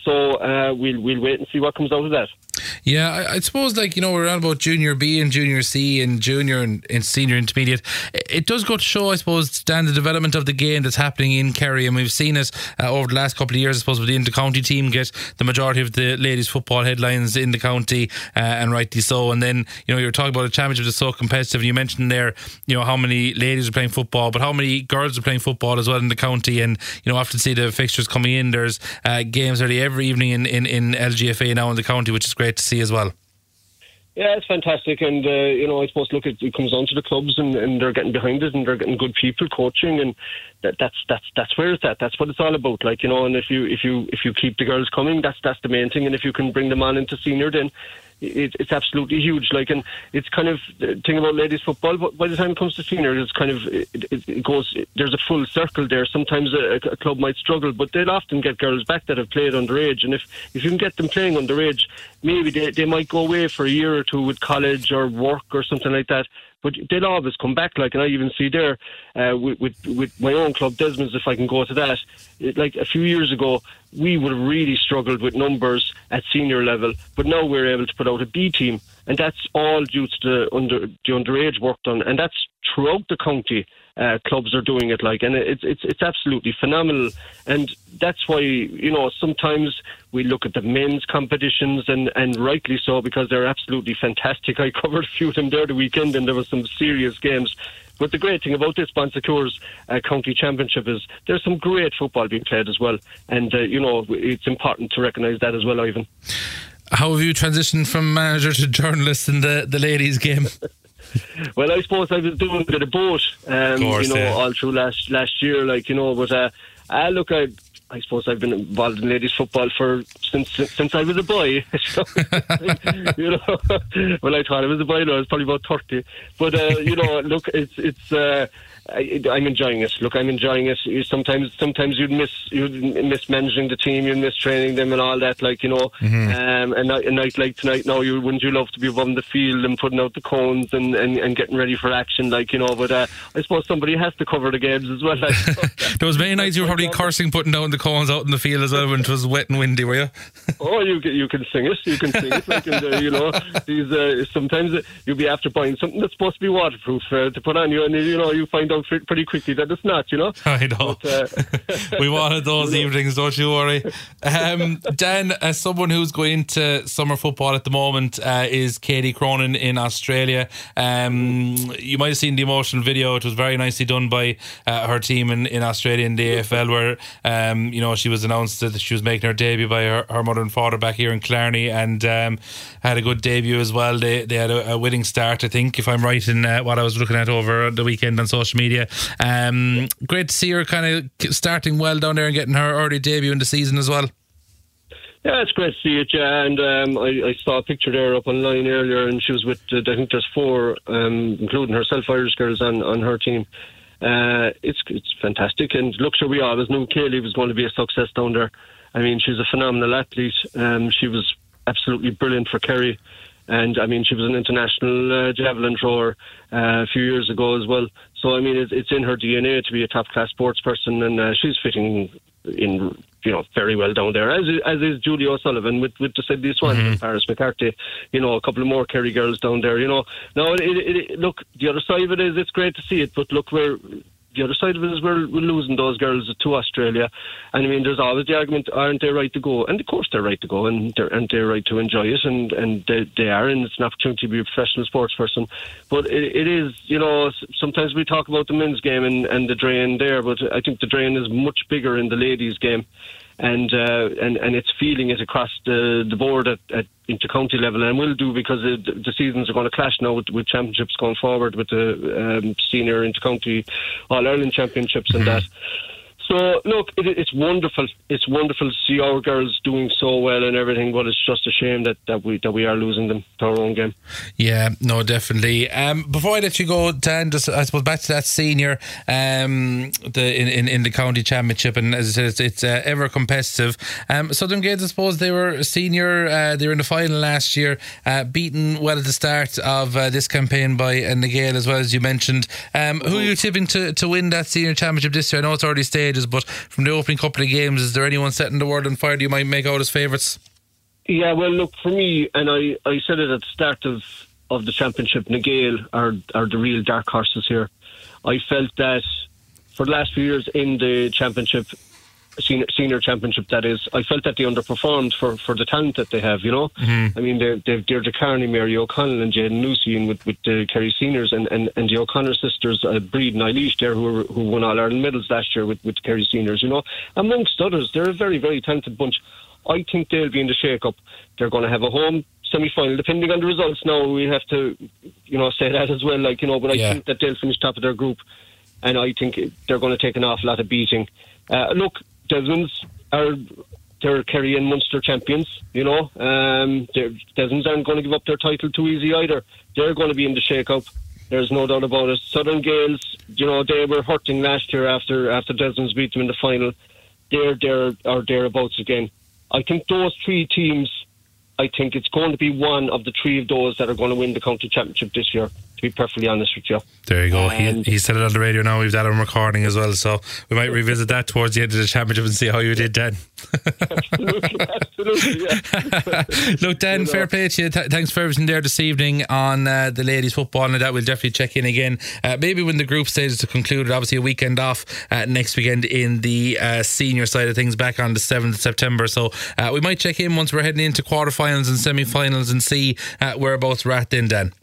So uh, we'll we'll wait and see what comes out of that. Yeah, I, I suppose, like, you know, we're on about junior B and junior C and junior and, and senior intermediate. It, it does go to show, I suppose, Dan, the development of the game that's happening in Kerry, and we've seen it uh, over the last couple of years. I suppose with the inter-county team get the majority of the ladies football headlines in the county, uh, and rightly so. And then, you know, you're talking about a championship that's so competitive, and you mentioned there, you know, how many ladies are playing football, but how many girls are playing football as well in the county. And, you know, often see the fixtures coming in. There's uh, games early every evening in, in, in L G F A now in the county, which is great to see as well. Yeah, it's fantastic, and uh, you know, I suppose look, it, it comes down to the clubs, and, and they're getting behind it, and they're getting good people coaching, and that, that's that's that's where it's at. That's what it's all about, like, you know. And if you if you if you keep the girls coming, that's that's the main thing. And if you can bring them on into senior, then it, it's absolutely huge. Like, and it's kind of the thing about ladies football. But by the time it comes to senior, it's kind of it, it, it goes. There's a full circle there. Sometimes a, a club might struggle, but they'll often get girls back that have played underage, and if if you can get them playing underage, maybe they, they might go away for a year or two with college or work or something like that, but they'll always come back. Like, and I even see there uh, with, with with my own club, Desmond's, if I can go to that, it, like a few years ago we would have really struggled with numbers at senior level, but now we're able to put out a B team, and that's all due to the under the underage work done, and that's throughout the county. Uh, clubs are doing it, like, and it's it's it's absolutely phenomenal. And that's why, you know, sometimes we look at the men's competitions, and, and rightly so, because they're absolutely fantastic. I covered a few of them there the weekend, and there was some serious games. But the great thing about this Bon Secours uh, County Championship is there's some great football being played as well, and uh, you know, it's important to recognise that as well, Ivan. How have you transitioned from manager to journalist in the, the ladies' game? Well, I suppose I was doing a bit of both, um, course, you know, yeah. all through last last year, like, you know. But uh, uh, look, I I suppose I've been involved in ladies football for since since I was a boy. So, you know, well, I thought I was a boy. No, I was probably about thirty. But uh, you know, look, it's it's. Uh, I, I'm enjoying it. Look, I'm enjoying it. You sometimes, sometimes you'd miss, you'd miss managing the team, you'd miss training them and all that. Like, you know, mm-hmm. um, and a night like tonight, now, you wouldn't you love to be above the field and putting out the cones and, and, and getting ready for action, like, you know. But uh, I suppose somebody has to cover the games as well. Like, there was many nights you were probably cursing, putting down the cones out in the field as well when it was wet and windy, were you? Oh, you you can sing it. You can sing it. Like, and, uh, you know, these uh, sometimes uh, you'll be after buying something that's supposed to be waterproof uh, to put on you, and you know, you find out pretty quickly that it's not, you know. I know. But, uh, we wanted those evenings, don't you worry. Um, Dan, as someone who's going into summer football at the moment, uh, is Katie Cronin in Australia. Um, you might have seen the emotional video. It was very nicely done by uh, her team in, in Australia in the A F L, where um, you know, she was announced that she was making her debut by her, her mother and father back here in Clarny, and um, had a good debut as well. They they had a, a winning start, I think, if I'm right in uh, what I was looking at over the weekend on social media. Um, great to see her kind of starting well down there and getting her early debut in the season as well. Yeah, it's great to see it, yeah. And um, I, I saw a picture there up online earlier, and she was with, uh, I think there's four, um, including herself, Irish girls on, on her team. Uh, it's it's fantastic. And look, sure, we always knew Kaylee was going to be a success down there. I mean, she's a phenomenal athlete. Um, she was absolutely brilliant for Kerry. And I mean, she was an international uh, javelin thrower uh, a few years ago as well. So I mean, it's, it's in her D N A to be a top class sports person, and uh, she's fitting in, you know, very well down there. As is, as is Julie O'Sullivan with with the Sydney Swans mm-hmm. and Paris McCarthy. You know, a couple of more Kerry girls down there. You know, now it, it, it, look, the other side of it is it's great to see it, but look, we're. The other side of it is we're, we're losing those girls to Australia, and I mean, there's always the argument: aren't they right to go? And of course, they're right to go, and they're and they're right to enjoy it, and and they, they are, and it's an opportunity to be a professional sports person. But it, it is, you know, sometimes we talk about the men's game and, and the drain there, but I think the drain is much bigger in the ladies' game. And, uh, and and it's feeling it across the, the board at, at inter-county level, and will do, because it, the seasons are going to clash now with, with championships going forward, with the um, senior inter-county All-Ireland championships and that. So, look, it, it's wonderful. It's wonderful to see our girls doing so well and everything, but it's just a shame that, that we that we are losing them to our own game. Yeah, no, definitely. Um, before I let you go, Dan, just I suppose back to that senior, um, the in, in, in the county championship, and as I said, it's, it's uh, ever competitive. Um, Southern Gaels, I suppose they were senior. Uh, they were in the final last year, uh, beaten well at the start of uh, this campaign by uh, Nagale as well, as you mentioned. Um, who are you tipping to, to win that senior championship this year? I know it's early stage, stages, but from the opening couple of games, is there anyone setting the world on fire you might make out as favourites? Yeah, well, look, for me, and I, I said it at the start of, of the championship, Nagale are, are the real dark horses here. I felt that for the last few years in the championship, senior, senior championship that is, I felt that they underperformed for, for the talent that they have, you know. Mm-hmm. I mean, they're, they're, they're the Carney, Mary O'Connell and Jayden Lucy, and with, with the Kerry seniors and, and, and the O'Connor sisters, uh, Breed and Eilish there, who, were, who won All Ireland medals last year with, with the Kerry seniors, you know. Amongst others, they're a very, very talented bunch. I think they'll be in the shake-up. They're going to have a home semi-final, depending on the results. Now, we have to, you know, say that as well, like, you know, but I yeah. think that they'll finish top of their group, and I think they're going to take an awful lot of beating. Uh, look, Desmond's are, they're Kerry and Munster champions, you know. Um, Desmond's aren't going to give up their title too easy either. They're going to be in the shake-up. There's no doubt about it. Southern Gales, you know, they were hurting last year after, after Desmond's beat them in the final. They're there or thereabouts again. I think those three teams, I think it's going to be one of the three of those that are going to win the county championship this year, to be perfectly honest with you. There you go. He, he said it on the radio now. We've done a recording as well, so we might revisit that towards the end of the championship and see how you did, Dan. Absolutely, absolutely, yeah. Look, Dan, you know, fair play to you. Th- thanks for everything there this evening on uh, the ladies' football, and that we'll definitely check in again. Uh, maybe when the group stages are concluded, obviously a weekend off uh, next weekend in the uh, senior side of things, back on the seventh of September. So uh, we might check in once we're heading into quarterfinals and semi-finals and see uh, whereabouts we're at then, Dan.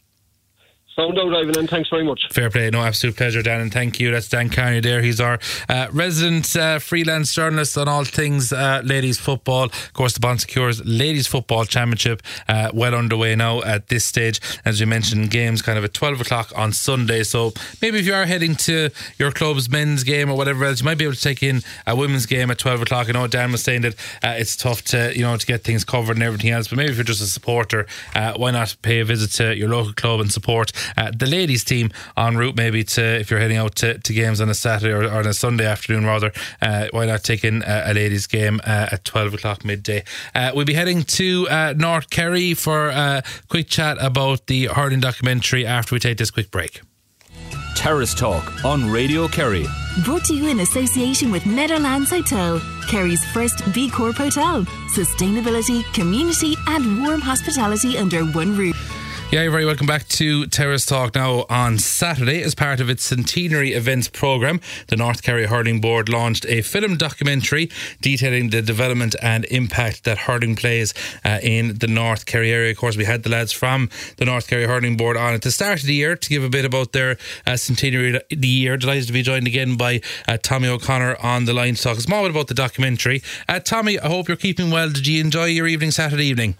Sound out, Ivan, and thanks very much. Fair play. No, absolute pleasure, Dan, and thank you. That's Dan Carney there. He's our uh, resident uh, freelance journalist on all things uh, ladies football. Of course, the Bon Secours Ladies Football Championship uh, well underway now at this stage. As you mentioned, games kind of at twelve o'clock on Sunday. So maybe if you are heading to your club's men's game or whatever else, you might be able to take in a women's game at twelve o'clock. I know Dan was saying that uh, it's tough to, you know, to get things covered and everything else, but maybe if you're just a supporter, uh, why not pay a visit to your local club and support Uh, the ladies team en route maybe to, if you're heading out to, to games on a Saturday or, or on a Sunday afternoon rather, uh, why not take in a, a ladies game uh, at twelve o'clock midday. Uh, we'll be heading to uh, North Kerry for a quick chat about the hurling documentary after we take this quick break. Terrace Talk on Radio Kerry. Brought to you in association with Netherlands Hotel, Kerry's first B Corp hotel. Sustainability, community and warm hospitality under one roof. Yeah, you're very welcome back to Terrace Talk. Now, on Saturday, as part of its centenary events programme, the North Kerry Hurling Board launched a film documentary detailing the development and impact that hurling plays uh, in the North Kerry area. Of course, we had the lads from the North Kerry Hurling Board on at the start of the year to give a bit about their uh, centenary the year. Delighted to be joined again by uh, Tommy O'Connor on the line to talk a small bit about the documentary. Uh, Tommy, I hope you're keeping well. Did you enjoy your evening Saturday evening?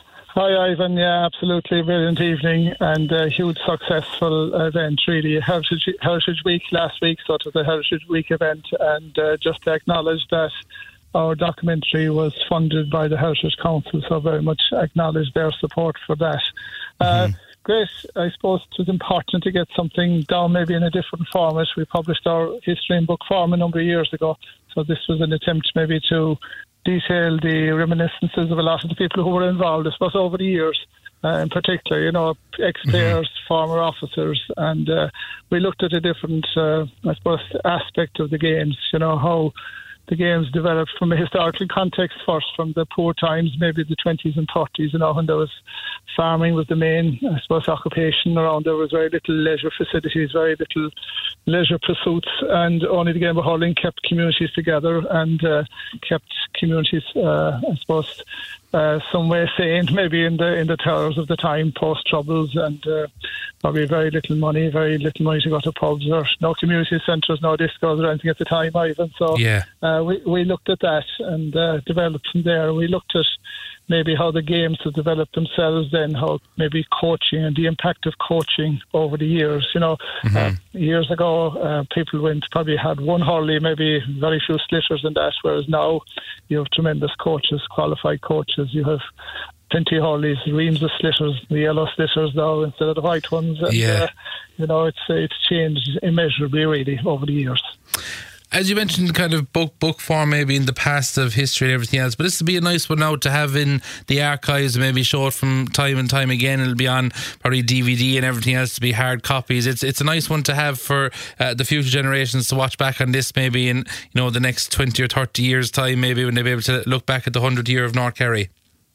Hi Ivan, yeah, absolutely brilliant evening and a huge successful event really. Heritage, Heritage Week last week, so it was a Heritage Week event, and uh, just to acknowledge that our documentary was funded by the Heritage Council, so very much acknowledge their support for that. Mm-hmm. Uh, great, I suppose it was important to get something down maybe in a different format. We published our history in book form a number of years ago, so this was an attempt maybe to detail the reminiscences of a lot of the people who were involved, I suppose, over the years, uh, in particular, you know, ex-players, mm-hmm. former officers, and uh, we looked at a different, uh, I suppose, aspect of the games, you know, how the games developed from a historical context first, from the poor times, maybe the twenties and thirties, you know, when there was farming was the main, I suppose, occupation around. There was very little leisure facilities, very little leisure pursuits, and only the game of hurling kept communities together and uh, kept communities, uh, I suppose, uh, some way sane, maybe in the in the terrors of the time, post troubles, and uh, probably very little money, very little money to go to pubs or no community centres, no discos or anything at the time, Ivan. So yeah. uh, we we looked at that and uh, developed from there. We looked at maybe how the games have developed themselves, then how maybe coaching and the impact of coaching over the years. You know, mm-hmm. uh, years ago, uh, people went probably had one hurley, maybe very few slitters and that, whereas now you have tremendous coaches, qualified coaches. You have plenty of hurleys, reams of slitters, the yellow slitters now instead of the white ones. And, yeah. uh, you know, it's it's changed immeasurably really over the years. As you mentioned, kind of book book form maybe in the past of history and everything else, but this would be a nice one now to have in the archives and maybe show it from time and time again. It'll be on probably D V D and everything else to be hard copies. It's it's a nice one to have for uh, the future generations to watch back on this maybe in, you know, the next twenty or thirty years time, maybe when they'll be able to look back at the hundredth year of North Kerry.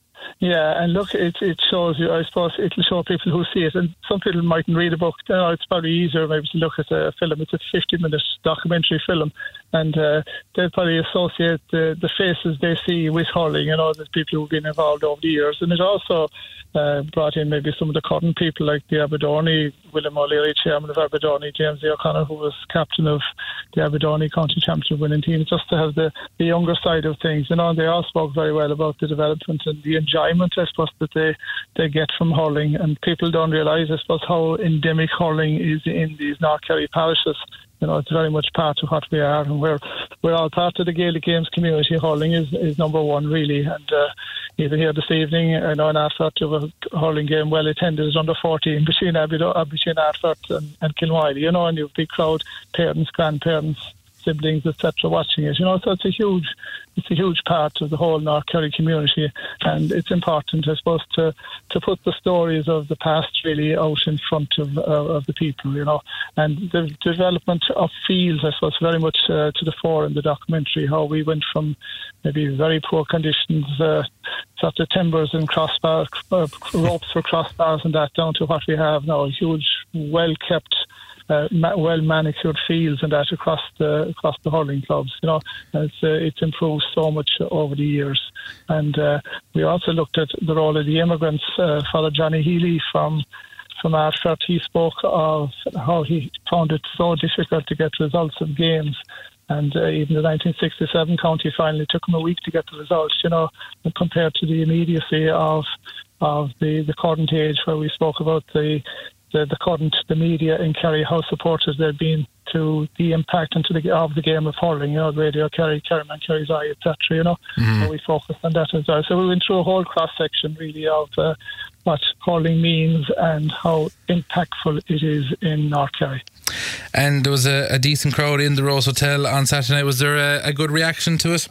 Yeah, and look, it it shows you, I suppose, it'll show people who see it. And some people mightn't read a book. You know, it's probably easier maybe to look at a film. It's a fifty-minute documentary film. And uh, they'll probably associate the, the faces they see with hurling, you know, the people who've been involved over the years. And it also uh, brought in maybe some of the current people like the Aberdorney, William O'Leary, chairman of Aberdorney, James A. O'Connor, who was captain of the Aberdorney County Championship winning team, just to have the, the younger side of things. You know, and they all spoke very well about the development and the enjoyment, I suppose, that they, they get from hurling. And people don't realise, I suppose, how endemic hurling is in these North Kerry parishes. You know, it's very much part of what we are, and we're we're all part of the Gaelic Games community. Hurling is, is number one, really. And uh, even here this evening, I know in Ardfert of a hurling game well attended is under fourteen between Abido, between Ardfert and, and Kilwiley. You know, and you have a big crowd, parents, grandparents, siblings, et cetera, watching it. You know, so it's a huge, it's a huge part of the whole North Kerry community, and it's important, I suppose, to to put the stories of the past really out in front of uh, of the people. You know, and the development of fields, I suppose, very much uh, to the fore in the documentary. How we went from maybe very poor conditions, uh, sort of timbers and crossbars, uh, ropes for crossbars, and that down to what we have now, a huge, well kept. Uh, ma- well manicured fields and that across the across the hurling clubs. You know, it's uh, it's improved so much over the years. And uh, we also looked at the role of the immigrants. Uh, Father Johnny Healy from from Ardfert, he spoke of how he found it so difficult to get results of games. And uh, even the nineteen sixty-seven county final, it took him a week to get the results, you know, compared to the immediacy of of the, the current age, where we spoke about the The, the current, the media in Kerry, how supportive they've been to the impact and to the of the game of hurling, you know, Radio Kerry, Kerryman, Kerry's Eye, et cetera. You know, mm-hmm. So we focused on that as well. So we went through a whole cross section really of uh, what hurling means and how impactful it is in North Kerry. And there was a, a decent crowd in the Rose Hotel on Saturday night. Was there a, a good reaction to it?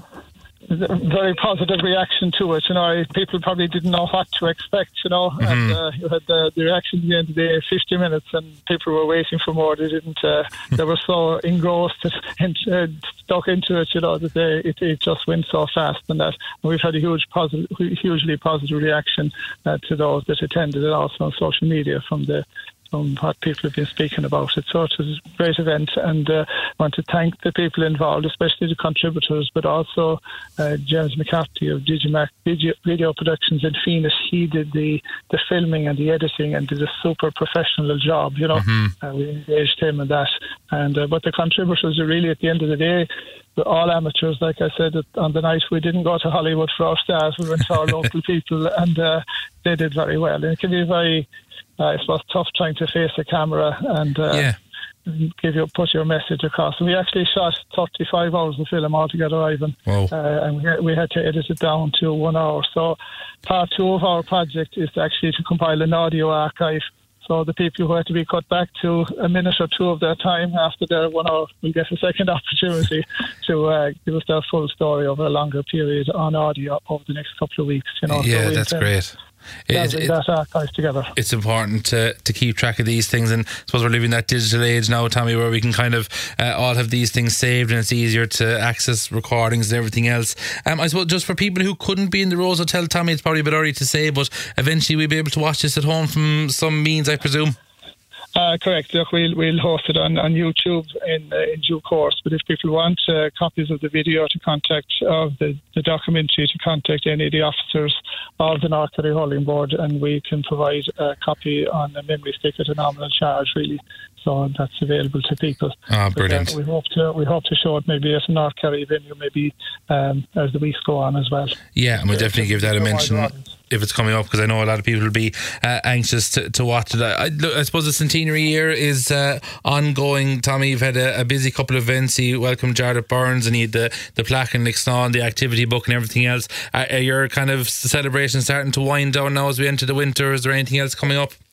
Very positive reaction to it. You know, people probably didn't know what to expect, you know, mm-hmm. and uh, you had the, the reaction at the end of the day, fifty minutes, and people were waiting for more. They didn't, uh, they were so engrossed and uh, stuck into it, you know, that they, it, it just went so fast and that. And we've had a huge positive, hugely positive reaction uh, to those that attended, and also on social media from the from what people have been speaking about it. So it was a great event, and uh, I want to thank the people involved, especially the contributors, but also uh, James McCarthy of Digimac Video, Video Productions in Phoenix. He did the, the filming and the editing and did a super professional job, you know. Mm-hmm. Uh, we engaged him in that. And uh, but the contributors are really, at the end of the day, we're all amateurs. Like I said, on the night we didn't go to Hollywood for our stars, we went to our local people, and uh, they did very well. And it can be very Uh, it was tough trying to face a camera and uh, yeah. give you put your message across. And we actually shot thirty-five hours of film altogether, Ivan. Wow. Uh, and we had, we had to edit it down to one hour. So part two of our project is actually to compile an audio archive. So the people who had to be cut back to a minute or two of their time after their one hour will get a second opportunity to uh, give us their full story over a longer period on audio over the next couple of weeks. You know, yeah, so that's great. It, it, that archive together. It's important to, to keep track of these things, and I suppose we're living that digital age now, Tommy, where we can kind of uh, all have these things saved, and it's easier to access recordings and everything else. Um, I suppose just for people who couldn't be in the Rose Hotel, Tommy, it's probably a bit early to say, but eventually we'll be able to watch this at home from some means, I presume. Uh, correct. Look, we'll we'll host it on, on YouTube in uh, in due course. But if people want uh, copies of the video to contact of the, the documentary, to contact any of the officers of the North Kerry Hurling Board, and we can provide a copy on a memory stick at a nominal charge, really. So that's available to people. Ah, brilliant. But, uh, we hope to we hope to show it maybe at a North Kerry venue, maybe um, as the weeks go on as well. Yeah, and we'll definitely give that a mention if it's coming up, because I know a lot of people will be uh, anxious to, to watch it. I, I suppose the centenary year is uh, ongoing. Tommy, you've had a, a busy couple of events. You welcomed Jarlath Burns, and you had the, the plaque in Lixnaw, the activity book and everything else. Are, are your kind of celebrations starting to wind down now as we enter the winter? Is there anything else coming up?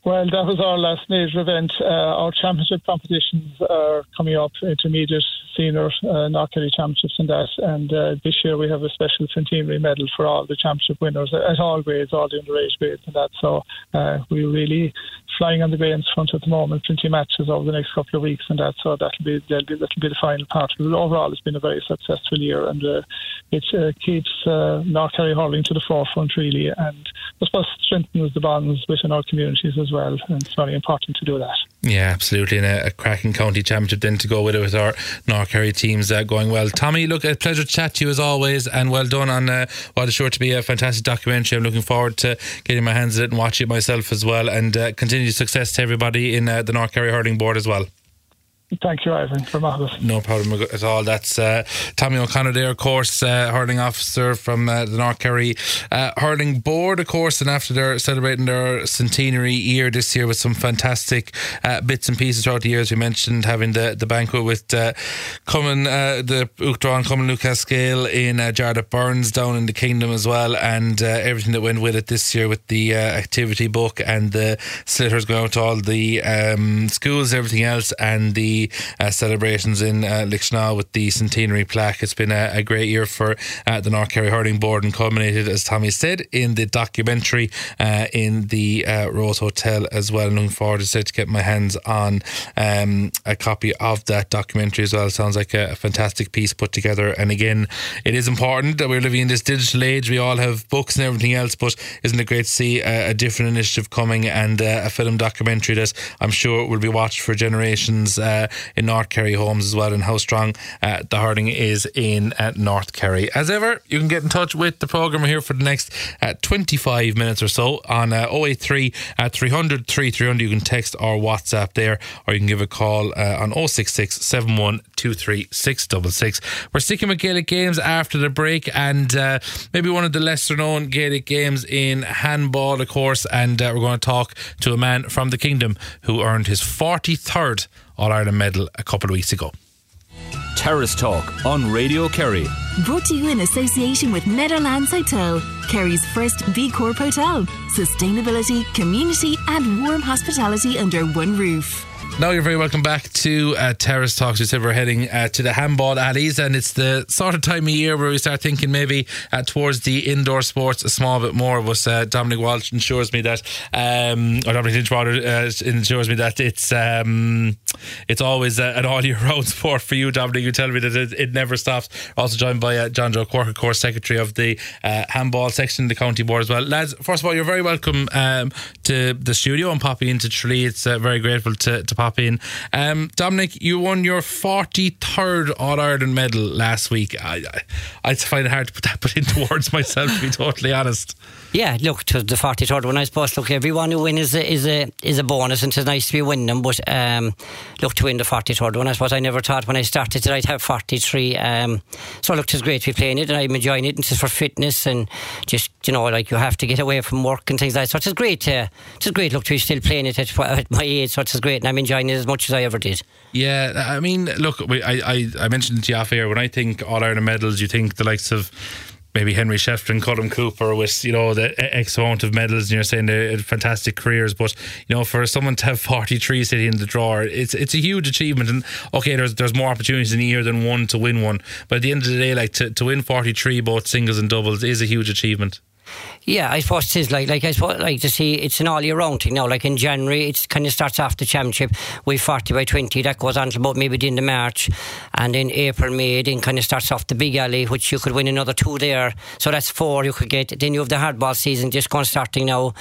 Well, that was our last major event. Uh, our championship competitions are coming up, intermediate, senior, uh, Knock Kerry championships and that. And uh, this year we have a special centenary medal for all the championship winners at all grades, all the underage grades and that. So uh, we're really flying on the greens front at the moment, plenty of matches over the next couple of weeks and that. So that'll be that'll be, that'll be the final part. But overall, it's been a very successful year, and uh, it uh, keeps uh, Knock Kerry hurling to the forefront really, and I suppose strengthens the bonds within our communities as well, and it's very important to do that. Yeah, absolutely, and a, a cracking county championship then to go with it, with our Knock Kerry teams uh, going well. Tommy, look, a pleasure to chat to you as always, and well done on uh, what is sure to be a fantastic documentary. I'm looking forward to getting my hands on it and watching it myself as well, and uh, continued success to everybody in uh, the Knock Kerry hurling board as well. Thank you, Ivan, for that. No problem at all. That's uh, Tommy O'Connor there, of course, uh, hurling officer from uh, the Knock Kerry uh, hurling board, of course, and after they're celebrating their centenary year this year with some fantastic uh, bits and pieces throughout the years. We mentioned having the, the banquet with uh, Cumming, uh, the Uachtaráin Cumming Lucas Scale in uh, Jarlath Burns down in the Kingdom as well, and uh, everything that went with it this year with the uh, activity book and the slitters going out to all the um, schools, everything else, and the Uh, celebrations in uh, Lickshnaw with the centenary plaque. It's been a, a great year for uh, the Knock Kerry hurling board, and culminated, as Tommy said, in the documentary uh, in the uh, Rose Hotel as well. And looking forward to, to get my hands on um, a copy of that documentary as well. It sounds like a, a fantastic piece put together, and again, it is important that we're living in this digital age. We all have books and everything else, but isn't it great to see a, a different initiative coming, and uh, a film documentary that I'm sure will be watched for generations uh, in North Kerry homes as well, and how strong uh, the hurling is in uh, North Kerry. As ever, you can get in touch with the programme here for the next uh, twenty-five minutes or so on uh, oh eight three, three hundred, three three hundred. You can text or WhatsApp there, or you can give a call uh, on oh six six, seven one two three, six six six. We're sticking with Gaelic games after the break, and uh, maybe one of the lesser known Gaelic games in handball, of course, and uh, we're going to talk to a man from the Kingdom who earned his forty-third All-Ireland medal a couple of weeks ago. Terrace Talk on Radio Kerry. Brought to you in association with Netherlands Hotel, Kerry's first B Corp hotel. Sustainability, community and warm hospitality under one roof. Now you're very welcome back to uh, Terrace Talks. We said we're heading uh, to the handball alleys, and it's the sort of time of year where we start thinking maybe uh, towards the indoor sports a small bit more. But uh, Dominic Walsh ensures me that, um, or Dominic Lynchwater uh, ensures me that it's um, it's always uh, an all year round sport for you, Dominic. You tell me that it, it never stops. Also joined by uh, John Joe Quirk, of course, Secretary of the uh, handball section of the county board as well. Lads, first of all, you're very welcome um, to the studio and popping into Tralee. It's uh, very grateful to, to pop in. Um, Dominic, you won your forty-third All-Ireland medal last week. I, I, I find it hard to put that put into words myself, to be totally honest. Yeah, look, to the forty-third one, I suppose. Look, everyone who wins is a, is a is a bonus, and it's nice to be winning them. But um, look, to win the forty-third one, I suppose I never thought when I started that I'd have forty-three. Um, so look, it's great to be playing it, and I'm enjoying it. And it's for fitness, and just, you know, like you have to get away from work and things like that. So it's great. Uh, it's great. Look, to be still playing it at, at my age. So it's great, and I'm enjoying it as much as I ever did. Yeah, I mean, look, I I, I mentioned it to you off air. When I think All Ireland medals, you think the likes of maybe Henry Shefflin, Colin Cooper with, you know, the X amount of medals, and you're saying they're fantastic careers, but, you know, for someone to have forty-three sitting in the drawer, it's it's a huge achievement. And okay, there's there's more opportunities in a year than one to win one, but at the end of the day, like to, to win forty-three both singles and doubles is a huge achievement. Yeah, I suppose it is. Like, like I suppose, like to see, it's an all year round thing now. Like in January, it kind of starts off the championship with forty by twenty. That goes on to about maybe the end of March, and in April, May, then kind of starts off the big alley, which you could win another two there. So that's four you could get. Then you have the hardball season just going starting now.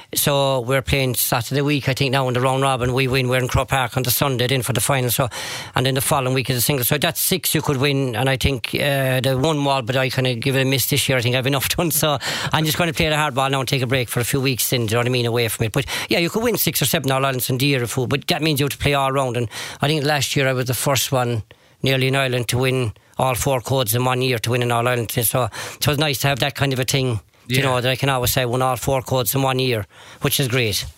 So we're playing Saturday week, I think, now in the round robin. We win. We're in Croke Park on the Sunday then for the final. So, and then the following week is a single. So that's six you could win. And I think uh, the one wall, but I kind of give it a miss this year. I think I've enough done. So I'm just going to play the hardball now and take a break for a few weeks. Then, do you know what I mean, away from it. But yeah, you could win six or seven All Irelands in the year or four. But that means you have to play all round. And I think last year I was the first one nearly in Ireland to win all four codes in one year to win an All Ireland. So, so it was nice to have that kind of a thing. Yeah. You know, that I can always say I won all four codes in one year, which is great.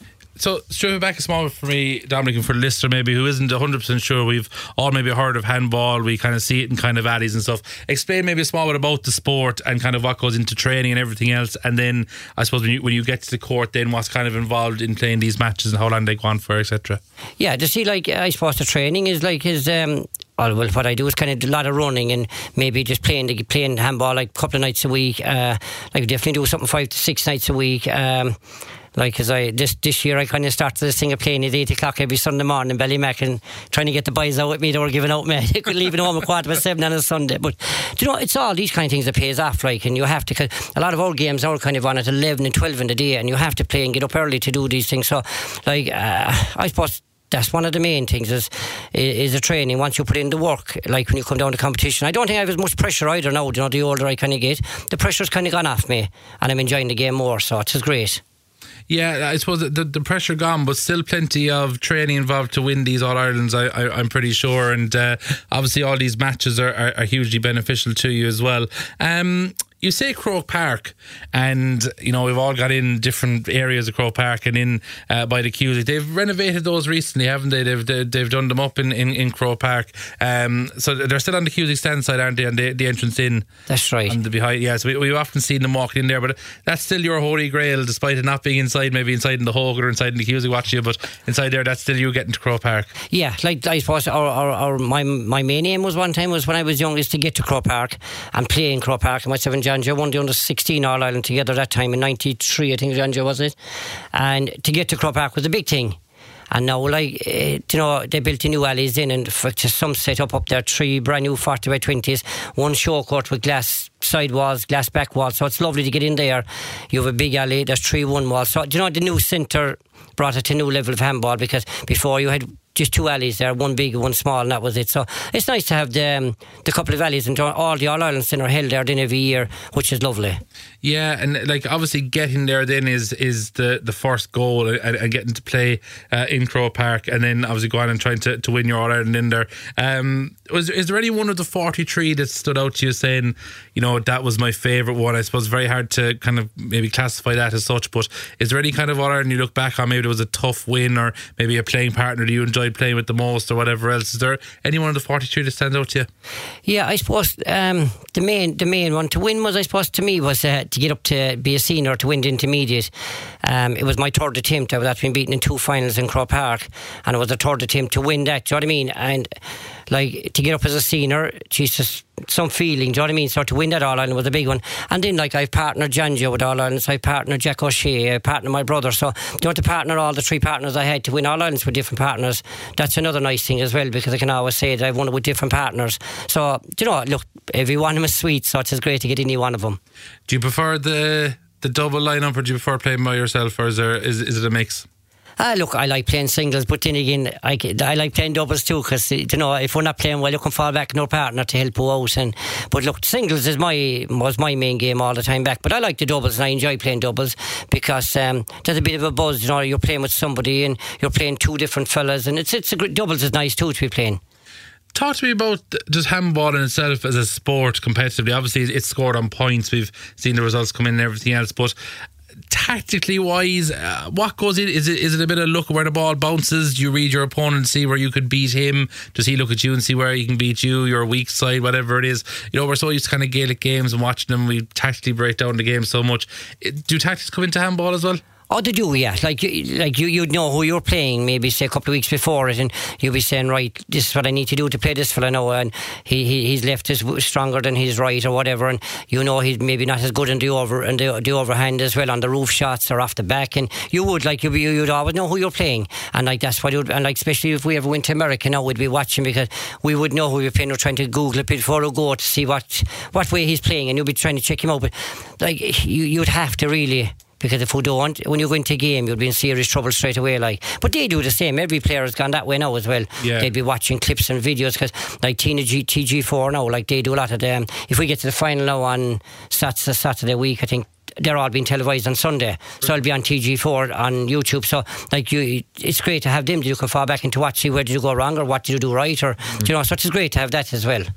so strip it back a small bit for me, Dominic, and for the listener maybe who isn't one hundred percent sure. We've all maybe heard of handball. We kind of see it in kind of alleys and stuff. Explain maybe a small bit about the sport and kind of what goes into training and everything else. And then I suppose when you, when you get to the court, then what's kind of involved in playing these matches and how long they go on for, et cetera. Yeah, to see, like, I suppose the training is like his... Um, Oh, well, what I do is kind of a lot of running and maybe just playing the, playing handball like a couple of nights a week. Uh, like definitely do something five to six nights a week. Um, like as I this this year I kind of started this thing of playing at eight o'clock every Sunday morning in Ballymac and trying to get the boys out with me. They were giving out me. They could leave it home at quarter past seven on a Sunday. But you know, it's all these kind of things that pays off. Like, and you have to. A lot of our games are kind of on at eleven and twelve in the day, and you have to play and get up early to do these things. So, like, uh, I suppose. That's one of the main things is is the training once you put in the work, like when you come down to competition. I don't think I have as much pressure either now, you know, the older I kind of get. The pressure's kind of gone off me and I'm enjoying the game more, so it's great. Yeah, I suppose the, the pressure gone, but still plenty of training involved to win these All-Irelands, I, I, I'm pretty sure. And uh, obviously all these matches are, are, are hugely beneficial to you as well. Um, you say Croke Park, and you know we've all got in different areas of Croke Park and in uh, by the Cusack. They've renovated those recently, haven't they? They've they, they've done them up in, in, in Croke Park. Um, so they're still on the Cusack stand side, aren't they? And the, the entrance in. That's right. And the behind, yeah. So we, we've often seen them walking in there, but that's still your holy grail, despite it not being inside. Maybe inside in the Hogue or inside in the Cusack watching you, but inside there, that's still you getting to Croke Park. Yeah, like I suppose our, our, our my my main aim was one time was when I was young is to get to Croke Park and play in Croke Park. And myself and John Joe won the under sixteen All Ireland together that time in ninety-three, I think John Joe was it. And to get to Croke Park was a big thing. And now, like, uh, you know, they built the new alleys in, and for just some set up up there, three brand new forty by twenties, one show court with glass side walls, glass back walls. So it's lovely to get in there. You have a big alley, there's three one walls. So, you know, the new centre brought it to a new level of handball, because before you had just two alleys there, one big, one small, and that was it. So it's nice to have the, um, the couple of alleys, and all the All-Irelands then are held there then every year, which is lovely. Yeah, and like obviously getting there then is is the, the first goal, and, and getting to play uh, in Croke Park, and then obviously going and trying to, to win your All-Ireland in there. Um, was is there any one of the forty-three that stood out to you saying, you know, that was my favourite one? I suppose very hard to kind of maybe classify that as such, but is there any kind of All-Ireland you look back on, maybe there was a tough win, or maybe a playing partner that you enjoyed playing with the most, or whatever else? Is there any one of the forty-three that stands out to you? Yeah, I suppose um, the main the main one to win was, I suppose, to me was uh, to get up to be a senior, to win the intermediate. Um, it was my third attempt. I was actually been beaten in two finals in Croke Park, and it was the third attempt to win that. Do you know what I mean? And like to get up as a senior, Jesus, some feeling. Do you know what I mean? So to win that All Ireland was a big one. And then like I've partnered John Joe with All Ireland, so I partnered Jack O'Shea, I partnered my brother. So you know, to partner all the three partners I had to win All Irelands with different partners, that's another nice thing as well, because I can always say that I've won it with different partners. So you know, look, every one of them is sweet, so it's great to get any one of them. Do you prefer the the double lineup, or do you prefer playing by yourself, or is there is, is it a mix? Ah, look, I like playing singles, but then again, I, I like playing doubles too, because you know, if we're not playing well, you can fall back on our partner to help you out. And but look, singles is my was my main game all the time back. But I like the doubles, and I enjoy playing doubles because um, there's a bit of a buzz. You know, you're playing with somebody, and you're playing two different fellas, and it's it's a great, doubles is nice too to be playing. Talk to me about just handball in itself as a sport competitively. Obviously, it's scored on points. We've seen the results come in and everything else, but tactically wise, uh, what goes in? Is it is it a bit of look where the ball bounces? Do you read your opponent and see where you could beat him? Does he look at you and see where he can beat you, your weak side, whatever it is? You know, we're so used to kind of Gaelic games and watching them, we tactically break down the game so much. Do tactics come into handball as well? Oh, they do, yeah. Like, you, like you, you'd know who you're playing, maybe say a couple of weeks before it, and you'll be saying, right, this is what I need to do to play this fella now, and he, he his left is stronger than his right, or whatever, and you know he's maybe not as good in the over and the, the overhand as well on the roof shots or off the back, and you would like you you'd always know who you're playing, and like that's what you would, and like especially if we ever went to America now, we'd be watching, because we would know who we were playing. We're trying to Google it before we go to see what what way he's playing, and you'll be trying to check him out. But like you, you'd have to really. Because if we don't, when you go into a game, you'll be in serious trouble straight away. Like, but they do the same. Every player has gone that way now as well. Yeah. They'd be watching clips and videos, because like T G four now, like they do a lot of them. If we get to the final now on Saturday, Saturday week, I think they're all being televised on Sunday, so it'll be on T G four on YouTube. So like you, it's great to have them. You can fall back into watch, see where did you go wrong or what did you do right, or mm. you know. So it's great to have that as well.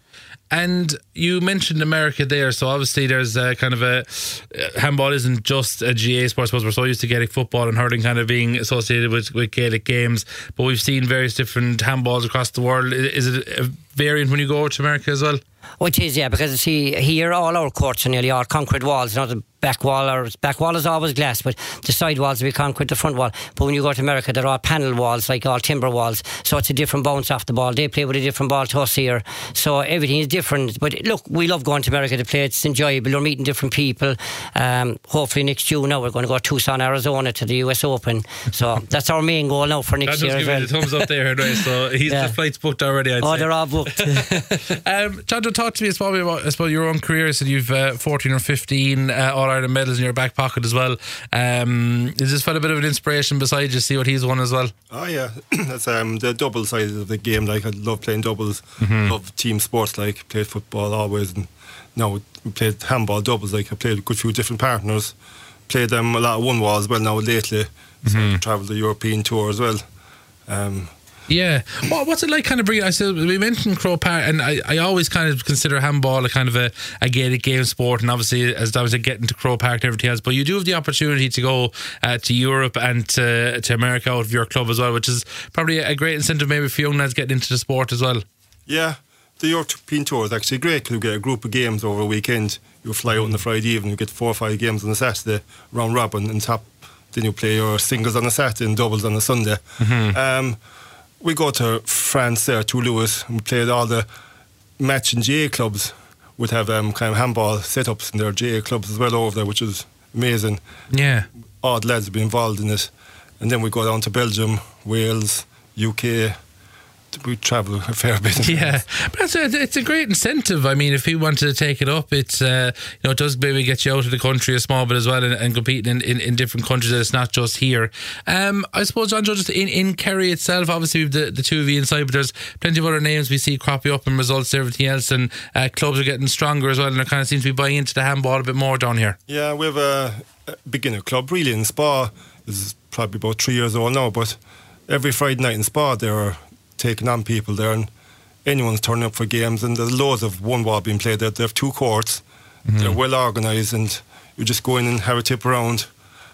And you mentioned America there, so obviously there's a kind of a uh, handball isn't just a G A sport. I suppose we're so used to Gaelic football and hurling kind of being associated with, with Gaelic games, but we've seen various different handballs across the world. Is it a variant when you go over to America as well? Oh, it is, yeah, because see, here all our courts are nearly all concrete walls. You know, the back wall or back wall is always glass, but the side walls will be concrete, the front wall. But when you go to America, they're all panel walls, like all timber walls. So it's a different bounce off the ball. They play with a different ball to us here. So everything is different. But look, we love going to America to play. It's enjoyable. We're meeting different people. Um, hopefully next June now we're going to go to Tucson, Arizona to the U S Open. So that's our main goal now for next that year as well. The thumbs up there, right? So he's yeah. the flight's booked already, I'd oh, say. they're all booked. um, John, talk to me it's probably about I suppose your own career. So you've uh, fourteen or fifteen uh, All-Ireland medals in your back pocket as well. Um, is this felt a bit of an inspiration beside you? See what he's won as well? Oh yeah, that's um, the double side of the game. Like I love playing doubles, mm-hmm. love team sports. Like played football always, and now we played handball doubles. Like I played with a good few different partners. Played them um, a lot of one wall as well now lately. So mm-hmm. I travelled the European tour as well. Um, Yeah. Well, what's it like kind of bringing, I said, we mentioned Croke Park, and I, I always kind of consider handball a kind of a, a Gaelic game sport, and obviously, as Dom said, getting to Croke Park and everything else, but you do have the opportunity to go uh, to Europe and to, to America out of your club as well, which is probably a great incentive maybe for young lads getting into the sport as well. Yeah. The European tour is actually great because you get a group of games over a weekend. You fly out on the Friday evening, you get four or five games on the Saturday, round robin, and top. Then you play your singles on the Saturday and doubles on the Sunday. Mm-hmm. Um, we go to France there, to Lewis, and we played all the match and G A clubs. Would have um, kind of handball setups in their G A clubs as well over there, which was amazing. Yeah. All the lads would be involved in it. And then we go down to Belgium, Wales, U K. We travel a fair bit. Yeah, but it's a, it's a great incentive. I mean, if you wanted to take it up, it's uh, you know, it does maybe get you out of the country a small bit as well, and, and competing in, in, in different countries. It's not just here. Um, I suppose, John, just in, in Kerry itself, obviously we've the, the two of you inside, but there's plenty of other names we see cropping up in results and everything else, and uh, clubs are getting stronger as well, and they kind of seem to be buying into the handball a bit more down here. Yeah, we have a, a beginner club really in Spa. This is probably about three years old now, but every Friday night in Spa there are taking on people there, and anyone's turning up for games, and there's loads of one ball being played there. They have two courts, mm-hmm. they're well organised, and you just go in and have a tip around.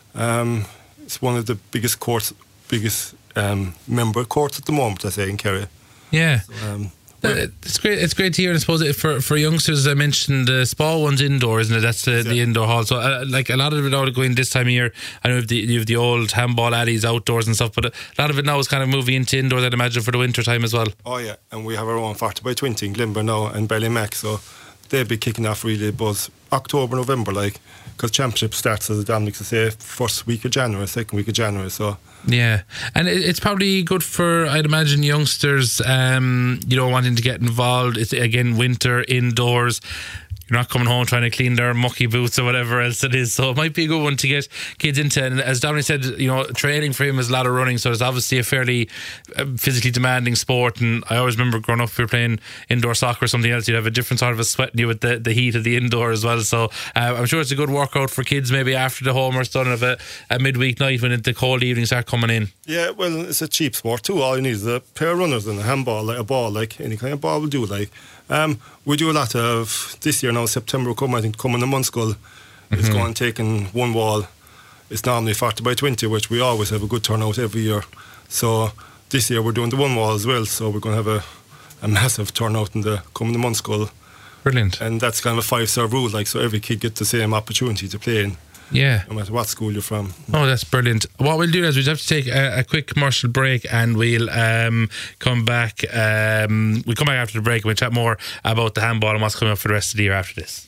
Um, it's one of the biggest courts, biggest um, member courts at the moment, I say, in Kerry. Yeah. So, um, Uh, it's great. It's great to hear. And I suppose it, for for youngsters, I mentioned the Spa one's indoor, isn't it? That's the, yeah. the indoor hall. So, uh, like a lot of it out going this time of year. I know you have the, you have the old handball alleys outdoors and stuff, but a lot of it now is kind of moving into indoors, I'd imagine, for the winter time as well. Oh yeah, and we have our own forty by twenty in Glenburn now and Ballymac, so they'll be kicking off really buzz October, November, like, because championship starts, as Dominic to say, first week of January, second week of January. So. Yeah, and it's probably good for, I'd imagine, youngsters, um, you know, wanting to get involved. It's again winter, indoors. You're not coming home trying to clean their mucky boots or whatever else it is. So it might be a good one to get kids into. And as Dominic said, you know, training for him is a lot of running. So it's obviously a fairly physically demanding sport. And I always remember growing up, if we were playing indoor soccer or something else, you'd have a different sort of a sweat in you with the, the heat of the indoor as well. So uh, I'm sure it's a good workout for kids maybe after the homework's done of a, a midweek night when the cold evenings start coming in. Yeah, well, it's a cheap sport too. All you need is a pair of runners and a handball, like a ball, like any kind of ball will do. Like um, we do a lot of this year now. September will come, I think, coming to Munskull. Mm-hmm. It's going taking one wall. It's normally forty by twenty, which we always have a good turnout every year. So this year we're doing the one wall as well. So we're going to have a, a massive turnout in the coming to Munskull. Brilliant. And that's kind of a five-star rule, like, so every kid gets the same opportunity to play in. Yeah. No matter what school you're from. Oh, that's brilliant. What we'll do is we'll have to take a, a quick commercial break, and we'll um, come back. Um, we'll come back after the break and we'll chat more about the handball and what's coming up for the rest of the year after this.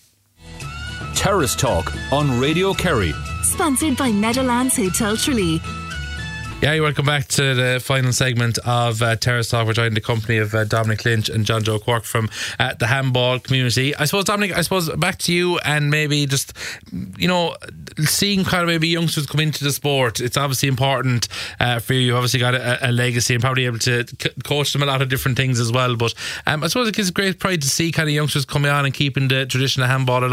Terrace Talk on Radio Kerry. Sponsored by Meadowlands Hotel Tralee. Yeah, you're welcome back to the final segment of uh, Terrace Talk. We're joined in the company of uh, Dominic Lynch and John Joe Quirk from uh, the handball community. I suppose, Dominic, I suppose back to you, and maybe just, you know, seeing kind of maybe youngsters come into the sport. It's obviously important uh, for you. You've obviously got a, a legacy and probably able to c- coach them a lot of different things as well. But um, I suppose it gives great pride to see kind of youngsters coming on and keeping the tradition of handball alive.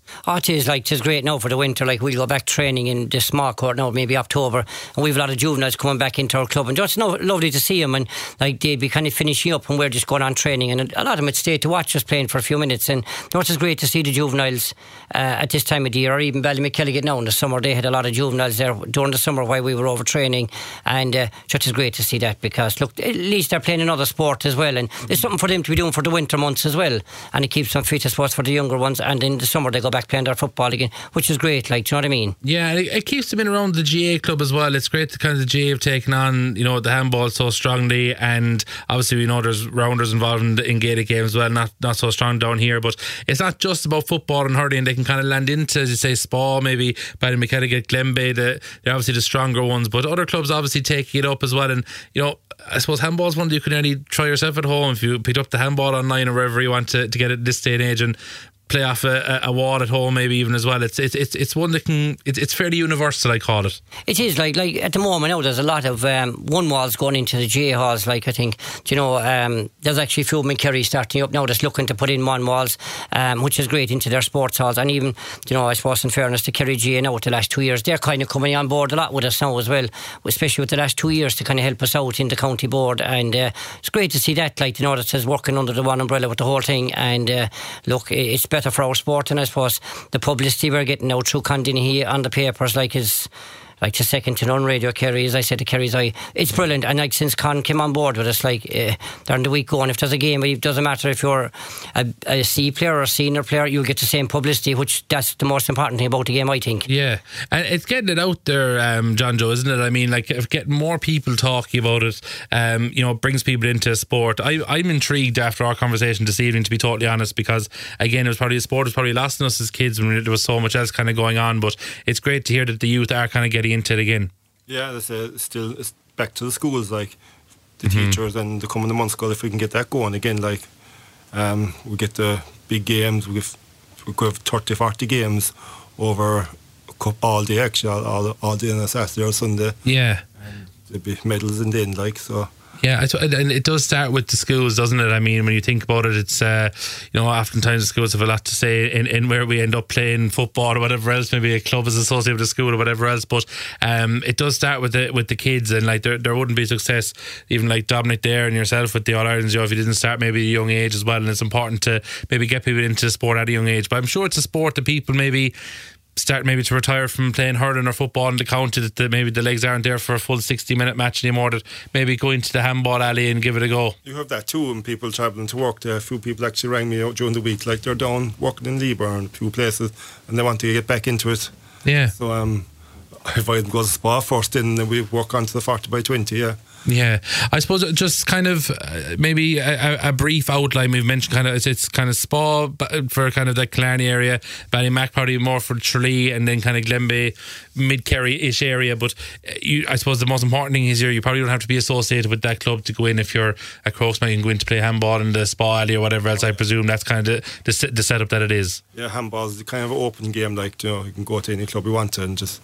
Oh, it is like, it is great now for the winter. Like, we'll go back training in the small court now, maybe October, and we've a lot of juveniles coming back into our club, and just no, lovely to see them. And like, they'd be kind of finishing up, and we're just going on training, and a lot of them would stay to watch us playing for a few minutes. And you know, it is great to see the juveniles uh, at this time of the year, or even Ballymakelliget now in the summer. They had a lot of juveniles there during the summer while we were over training, and uh, just is great to see that, because look, at least they're playing another sport as well, and it's something for them to be doing for the winter months as well, and it keeps them fit, I suppose, for the younger ones. And in the summer they go back playing their football again, which is great. Like, do you know what I mean? Yeah, it, it keeps them in around the G A club as well. It's great that kind of the G A have taken on, you know, the handball so strongly, and obviously we know there's rounders involved in, in Gaelic games as well, not not so strong down here, but it's not just about football and hurling. They can kind of land into, as you say, Spa, maybe Ballymakelliget, Glenbeigh, the, they're obviously the stronger ones, but other clubs obviously taking it up as well. And you know, I suppose handball's one that you can only try yourself at home if you picked up the handball online or wherever you want to, to get it this day and age, and play off a, a wall at home maybe even as well. It's it's it's, it's one that can, it's, it's fairly universal, I call it. It is, like like at the moment now there's a lot of um, one walls going into the G A halls. Like, I think, do you know, um, there's actually a few in Kerry starting up now that's looking to put in one walls, um, which is great, into their sports halls. And even, you know, I suppose in fairness to Kerry G A now, the last two years they're kind of coming on board a lot with us now as well, especially with the last two years to kind of help us out in the county board. And uh, it's great to see that, like, you know, that says working under the one umbrella with the whole thing. And uh, look, it's better for our sport, and I suppose the publicity we're getting now through Condinahee on the papers, like, is like the second to none. Radio Kerry, as I said, to Kerry's Eye, it's brilliant. And like, since Con came on board with us, like uh, during the week going, if there's a game, it doesn't matter if you're a, a C player or a senior player, you'll get the same publicity, which that's the most important thing about the game, I think. Yeah, and it's getting it out there, um, John Joe, isn't it? I mean, like, getting more people talking about it, um, you know, brings people into sport. I, I'm intrigued after our conversation this evening, to be totally honest, because again, it was probably, sport was probably lost in us as kids when there was so much else kind of going on, but it's great to hear that the youth are kind of getting into it again. Yeah, that's uh, still it's back to the schools, like the Mm-hmm. teachers and the coming month school. If we can get that going again, like um, we get the big games, we have, we could have thirty, forty games over a cup all day, actually, all, all, all day on a Saturday or Sunday. Yeah. And there'd be medals in the end, like, so. Yeah, and it does start with the schools, doesn't it? I mean, when you think about it, it's, uh, you know, oftentimes the schools have a lot to say in, in where we end up playing football or whatever else. Maybe a club is associated with a school or whatever else, but um, it does start with the with the kids, and like there there wouldn't be success, even like Dominic there and yourself with the All Irelands, you know, if you didn't start maybe at a young age as well. And it's important to maybe get people into the sport at a young age. But I'm sure it's a sport that people maybe start maybe to retire from playing hurling or football in the county, that the, maybe the legs aren't there for a full sixty minute match anymore, that maybe go into the handball alley and give it a go. You have that too, and people travelling to work there. A few people actually rang me out during the week, like they're down working in Leber and a few places, and they want to get back into it. Yeah. So um, if I go to Spa first, then we work on to the forty by twenty, yeah. Yeah, I suppose just kind of uh, maybe a, a brief outline. We've mentioned kind of it's, it's kind of Spa for kind of the Killarney area, Ballymac probably more for Tralee, and then kind of Glenbeigh, mid Kerry-ish area. But you, I suppose the most important thing is here, you probably don't have to be associated with that club to go in. If you're a Crossman, you can go in to play handball in the Spa alley or whatever else. I presume that's kind of the, the, the setup that it is. Yeah, handball is kind of an open game. Like, you know, you can go to any club you want to and just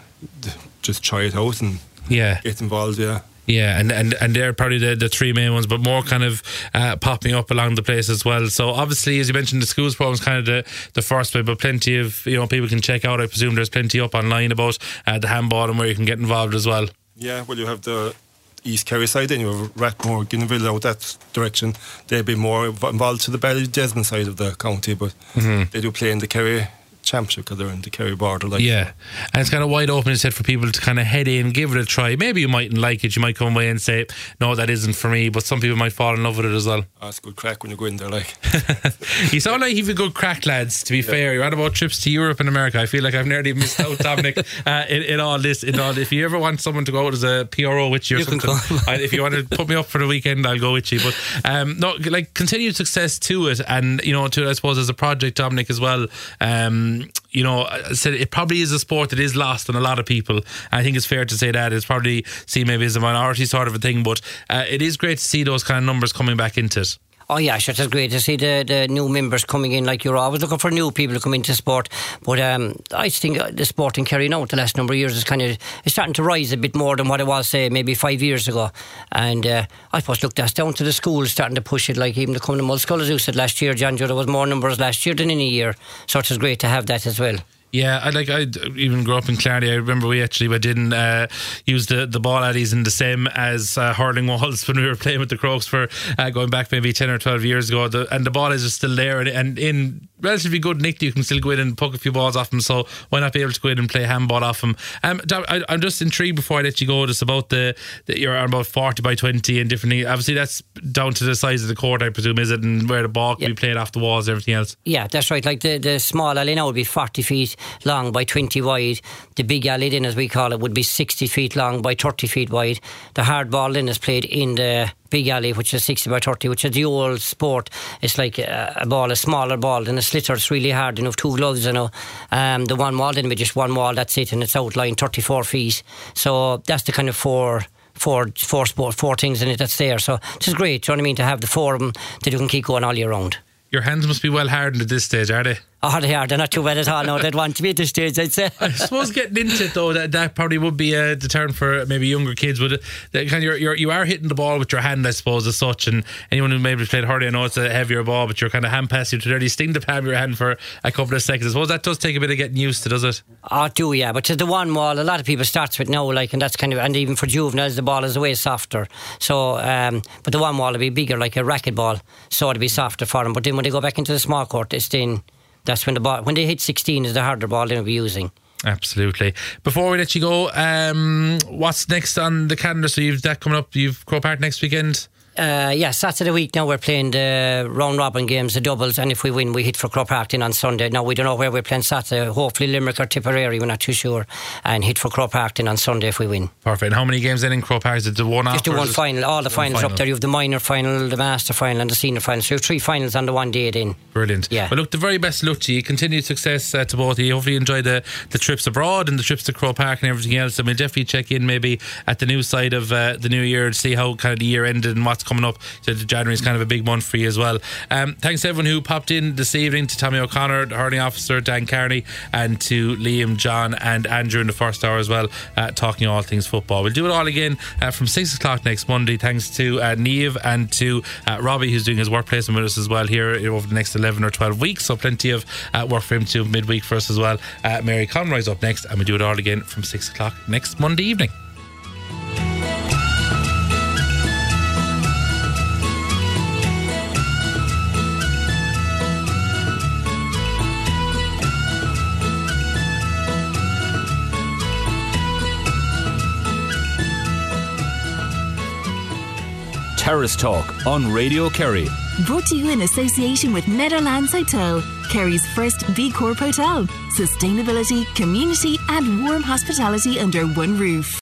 just try it out and yeah, get involved. Yeah. Yeah, and, and, and they're probably the, the three main ones, but more kind of uh, popping up along the place as well. So obviously, as you mentioned, the schools program is kind of the, the first way, but plenty of, you know, people can check out. I presume there's plenty up online about uh, the handball and where you can get involved as well. Yeah, well, you have the East Kerry side, then you have Rathmore, Guinneville out that direction. They'd be more involved to the Ballydesmond side of the county, but mm-hmm. they do play in the Kerry Championship because they're in the Kerry border. Like, yeah, and it's kind of wide open, as said, for people to kind of head in, give it a try. Maybe you mightn't like it, you might come away and say, no, that isn't for me, but some people might fall in love with it as well. Oh, it's good crack when you go in there, like. You sound like you've a good crack, lads, to be yeah. fair. You're on about trips to Europe and America. I feel like I've nearly missed out, Dominic, uh, in, in all this. In all, if you ever want someone to go out as a P R O with you or you something, I, if you want to put me up for the weekend, I'll go with you. But um, no, like, continued success to it, and, you know, to, I suppose, as a project, Dominic, as well. Um, you know, I said it probably is a sport that is lost on a lot of people. I think it's fair to say that. It's probably seen maybe as a minority sort of a thing, but uh, it is great to see those kind of numbers coming back into it. Oh yeah, sure, it's great to see the, the new members coming in. Like, you're always looking for new people to come into sport, but um, I think the sport in Kerry now the last number of years is kind of it's starting to rise a bit more than what it was, say, maybe five years ago. And uh, I suppose, look, that's down to the schools starting to push it. Like even the coming to Mulskull, as you said last year, John Joe, there was more numbers last year than any year, so it's great to have that as well. Yeah, I like. I even grew up in Clardy. I remember we actually we didn't uh, use the, the ball addies in the same as uh, hurling walls when we were playing with the Crokes for uh, going back maybe ten or twelve years ago. The, and the ball is still there, and, and in relatively good nick, you can still go in and poke a few balls off them. So why not be able to go in and play handball off them? Um, I, I'm just intrigued before I let you go, just about the, the you're on about forty by twenty and different. Obviously, that's down to the size of the court, I presume, is it, and where the ball can yep. be played off the walls and everything else. Yeah, that's right. Like the the small alley now would be forty feet long by twenty wide. The big alley then, as we call it, would be sixty feet long by thirty feet wide. The hard ball then is played in the big alley, which is sixty by thirty, which is the old sport. It's like a, a ball, a smaller ball than a slitter. It's really hard, you know, two gloves, you know. Um, the one wall then would be just one wall, that's it, and it's outlined thirty-four feet. So that's the kind of four four four sport four things in it that's there. So it's just great, do you know what I mean, to have the four of them that you can keep going all year round. Your hands must be well hardened at this stage, are they? Oh, they are. They're not too bad at all. No, they'd want to be at this stage, I'd say. I suppose getting into it, though, that, that probably would be a deterrent for maybe younger kids. Would it? That kind of you're, you're, you are hitting the ball with your hand, I suppose, as such. And anyone who maybe played hurling, I know it's a heavier ball, but you're kind of hand passing to really sting the palm of your hand for a couple of seconds. I suppose that does take a bit of getting used to, does it? Oh, it do, yeah. But to the one wall, a lot of people starts with now, like, and that's kind of, and even for juveniles, the ball is way softer. So, um, but the one wall will be bigger, like a racket ball, so it'll be softer for them. But then when they go back into the small court, it's then. That's when the ball, when they hit sixteen, is the harder ball they'll be using. Absolutely. Before we let you go, um, what's next on the calendar? So you've that coming up. You've Croke Park next weekend. Uh, yeah, Saturday week now we're playing the round robin games, the doubles, and if we win we hit for Croke Park on Sunday. Now we don't know where we're playing Saturday, hopefully Limerick or Tipperary, we're not too sure, and hit for Croke Park on Sunday if we win. Perfect. And how many games then in Croke Park? Is it the one after? Just the one final, all the finals final. Up there. You have the minor final, the master final and the senior final, so you have three finals on the one day then. Brilliant. Yeah. Well, look, the very best luck to you. Continued success uh, to both of you. Hopefully you enjoy the, the trips abroad and the trips to Croke Park and everything else, and we'll definitely check in maybe at the new side of uh, the new year to see how kind of the year ended and what's coming up. So January is kind of a big month for you as well. Um, thanks to everyone who popped in this evening, to Tommy O'Connor, the hurling officer, Dan Carney, and to Liam, John and Andrew in the first hour as well, uh, talking all things football. We'll do it all again uh, from six o'clock next Monday, thanks to uh, Niamh and to uh, Robbie, who's doing his work placement with us as well here over the next eleven or twelve weeks, so plenty of uh, work for him too midweek for us as well. uh, Mary Conroy's up next, and we do it all again from six o'clock next Monday evening. Terrace Talk on Radio Kerry. Brought to you in association with Netherlands Hotel, Kerry's first B Corp hotel. Sustainability, community and warm hospitality under one roof.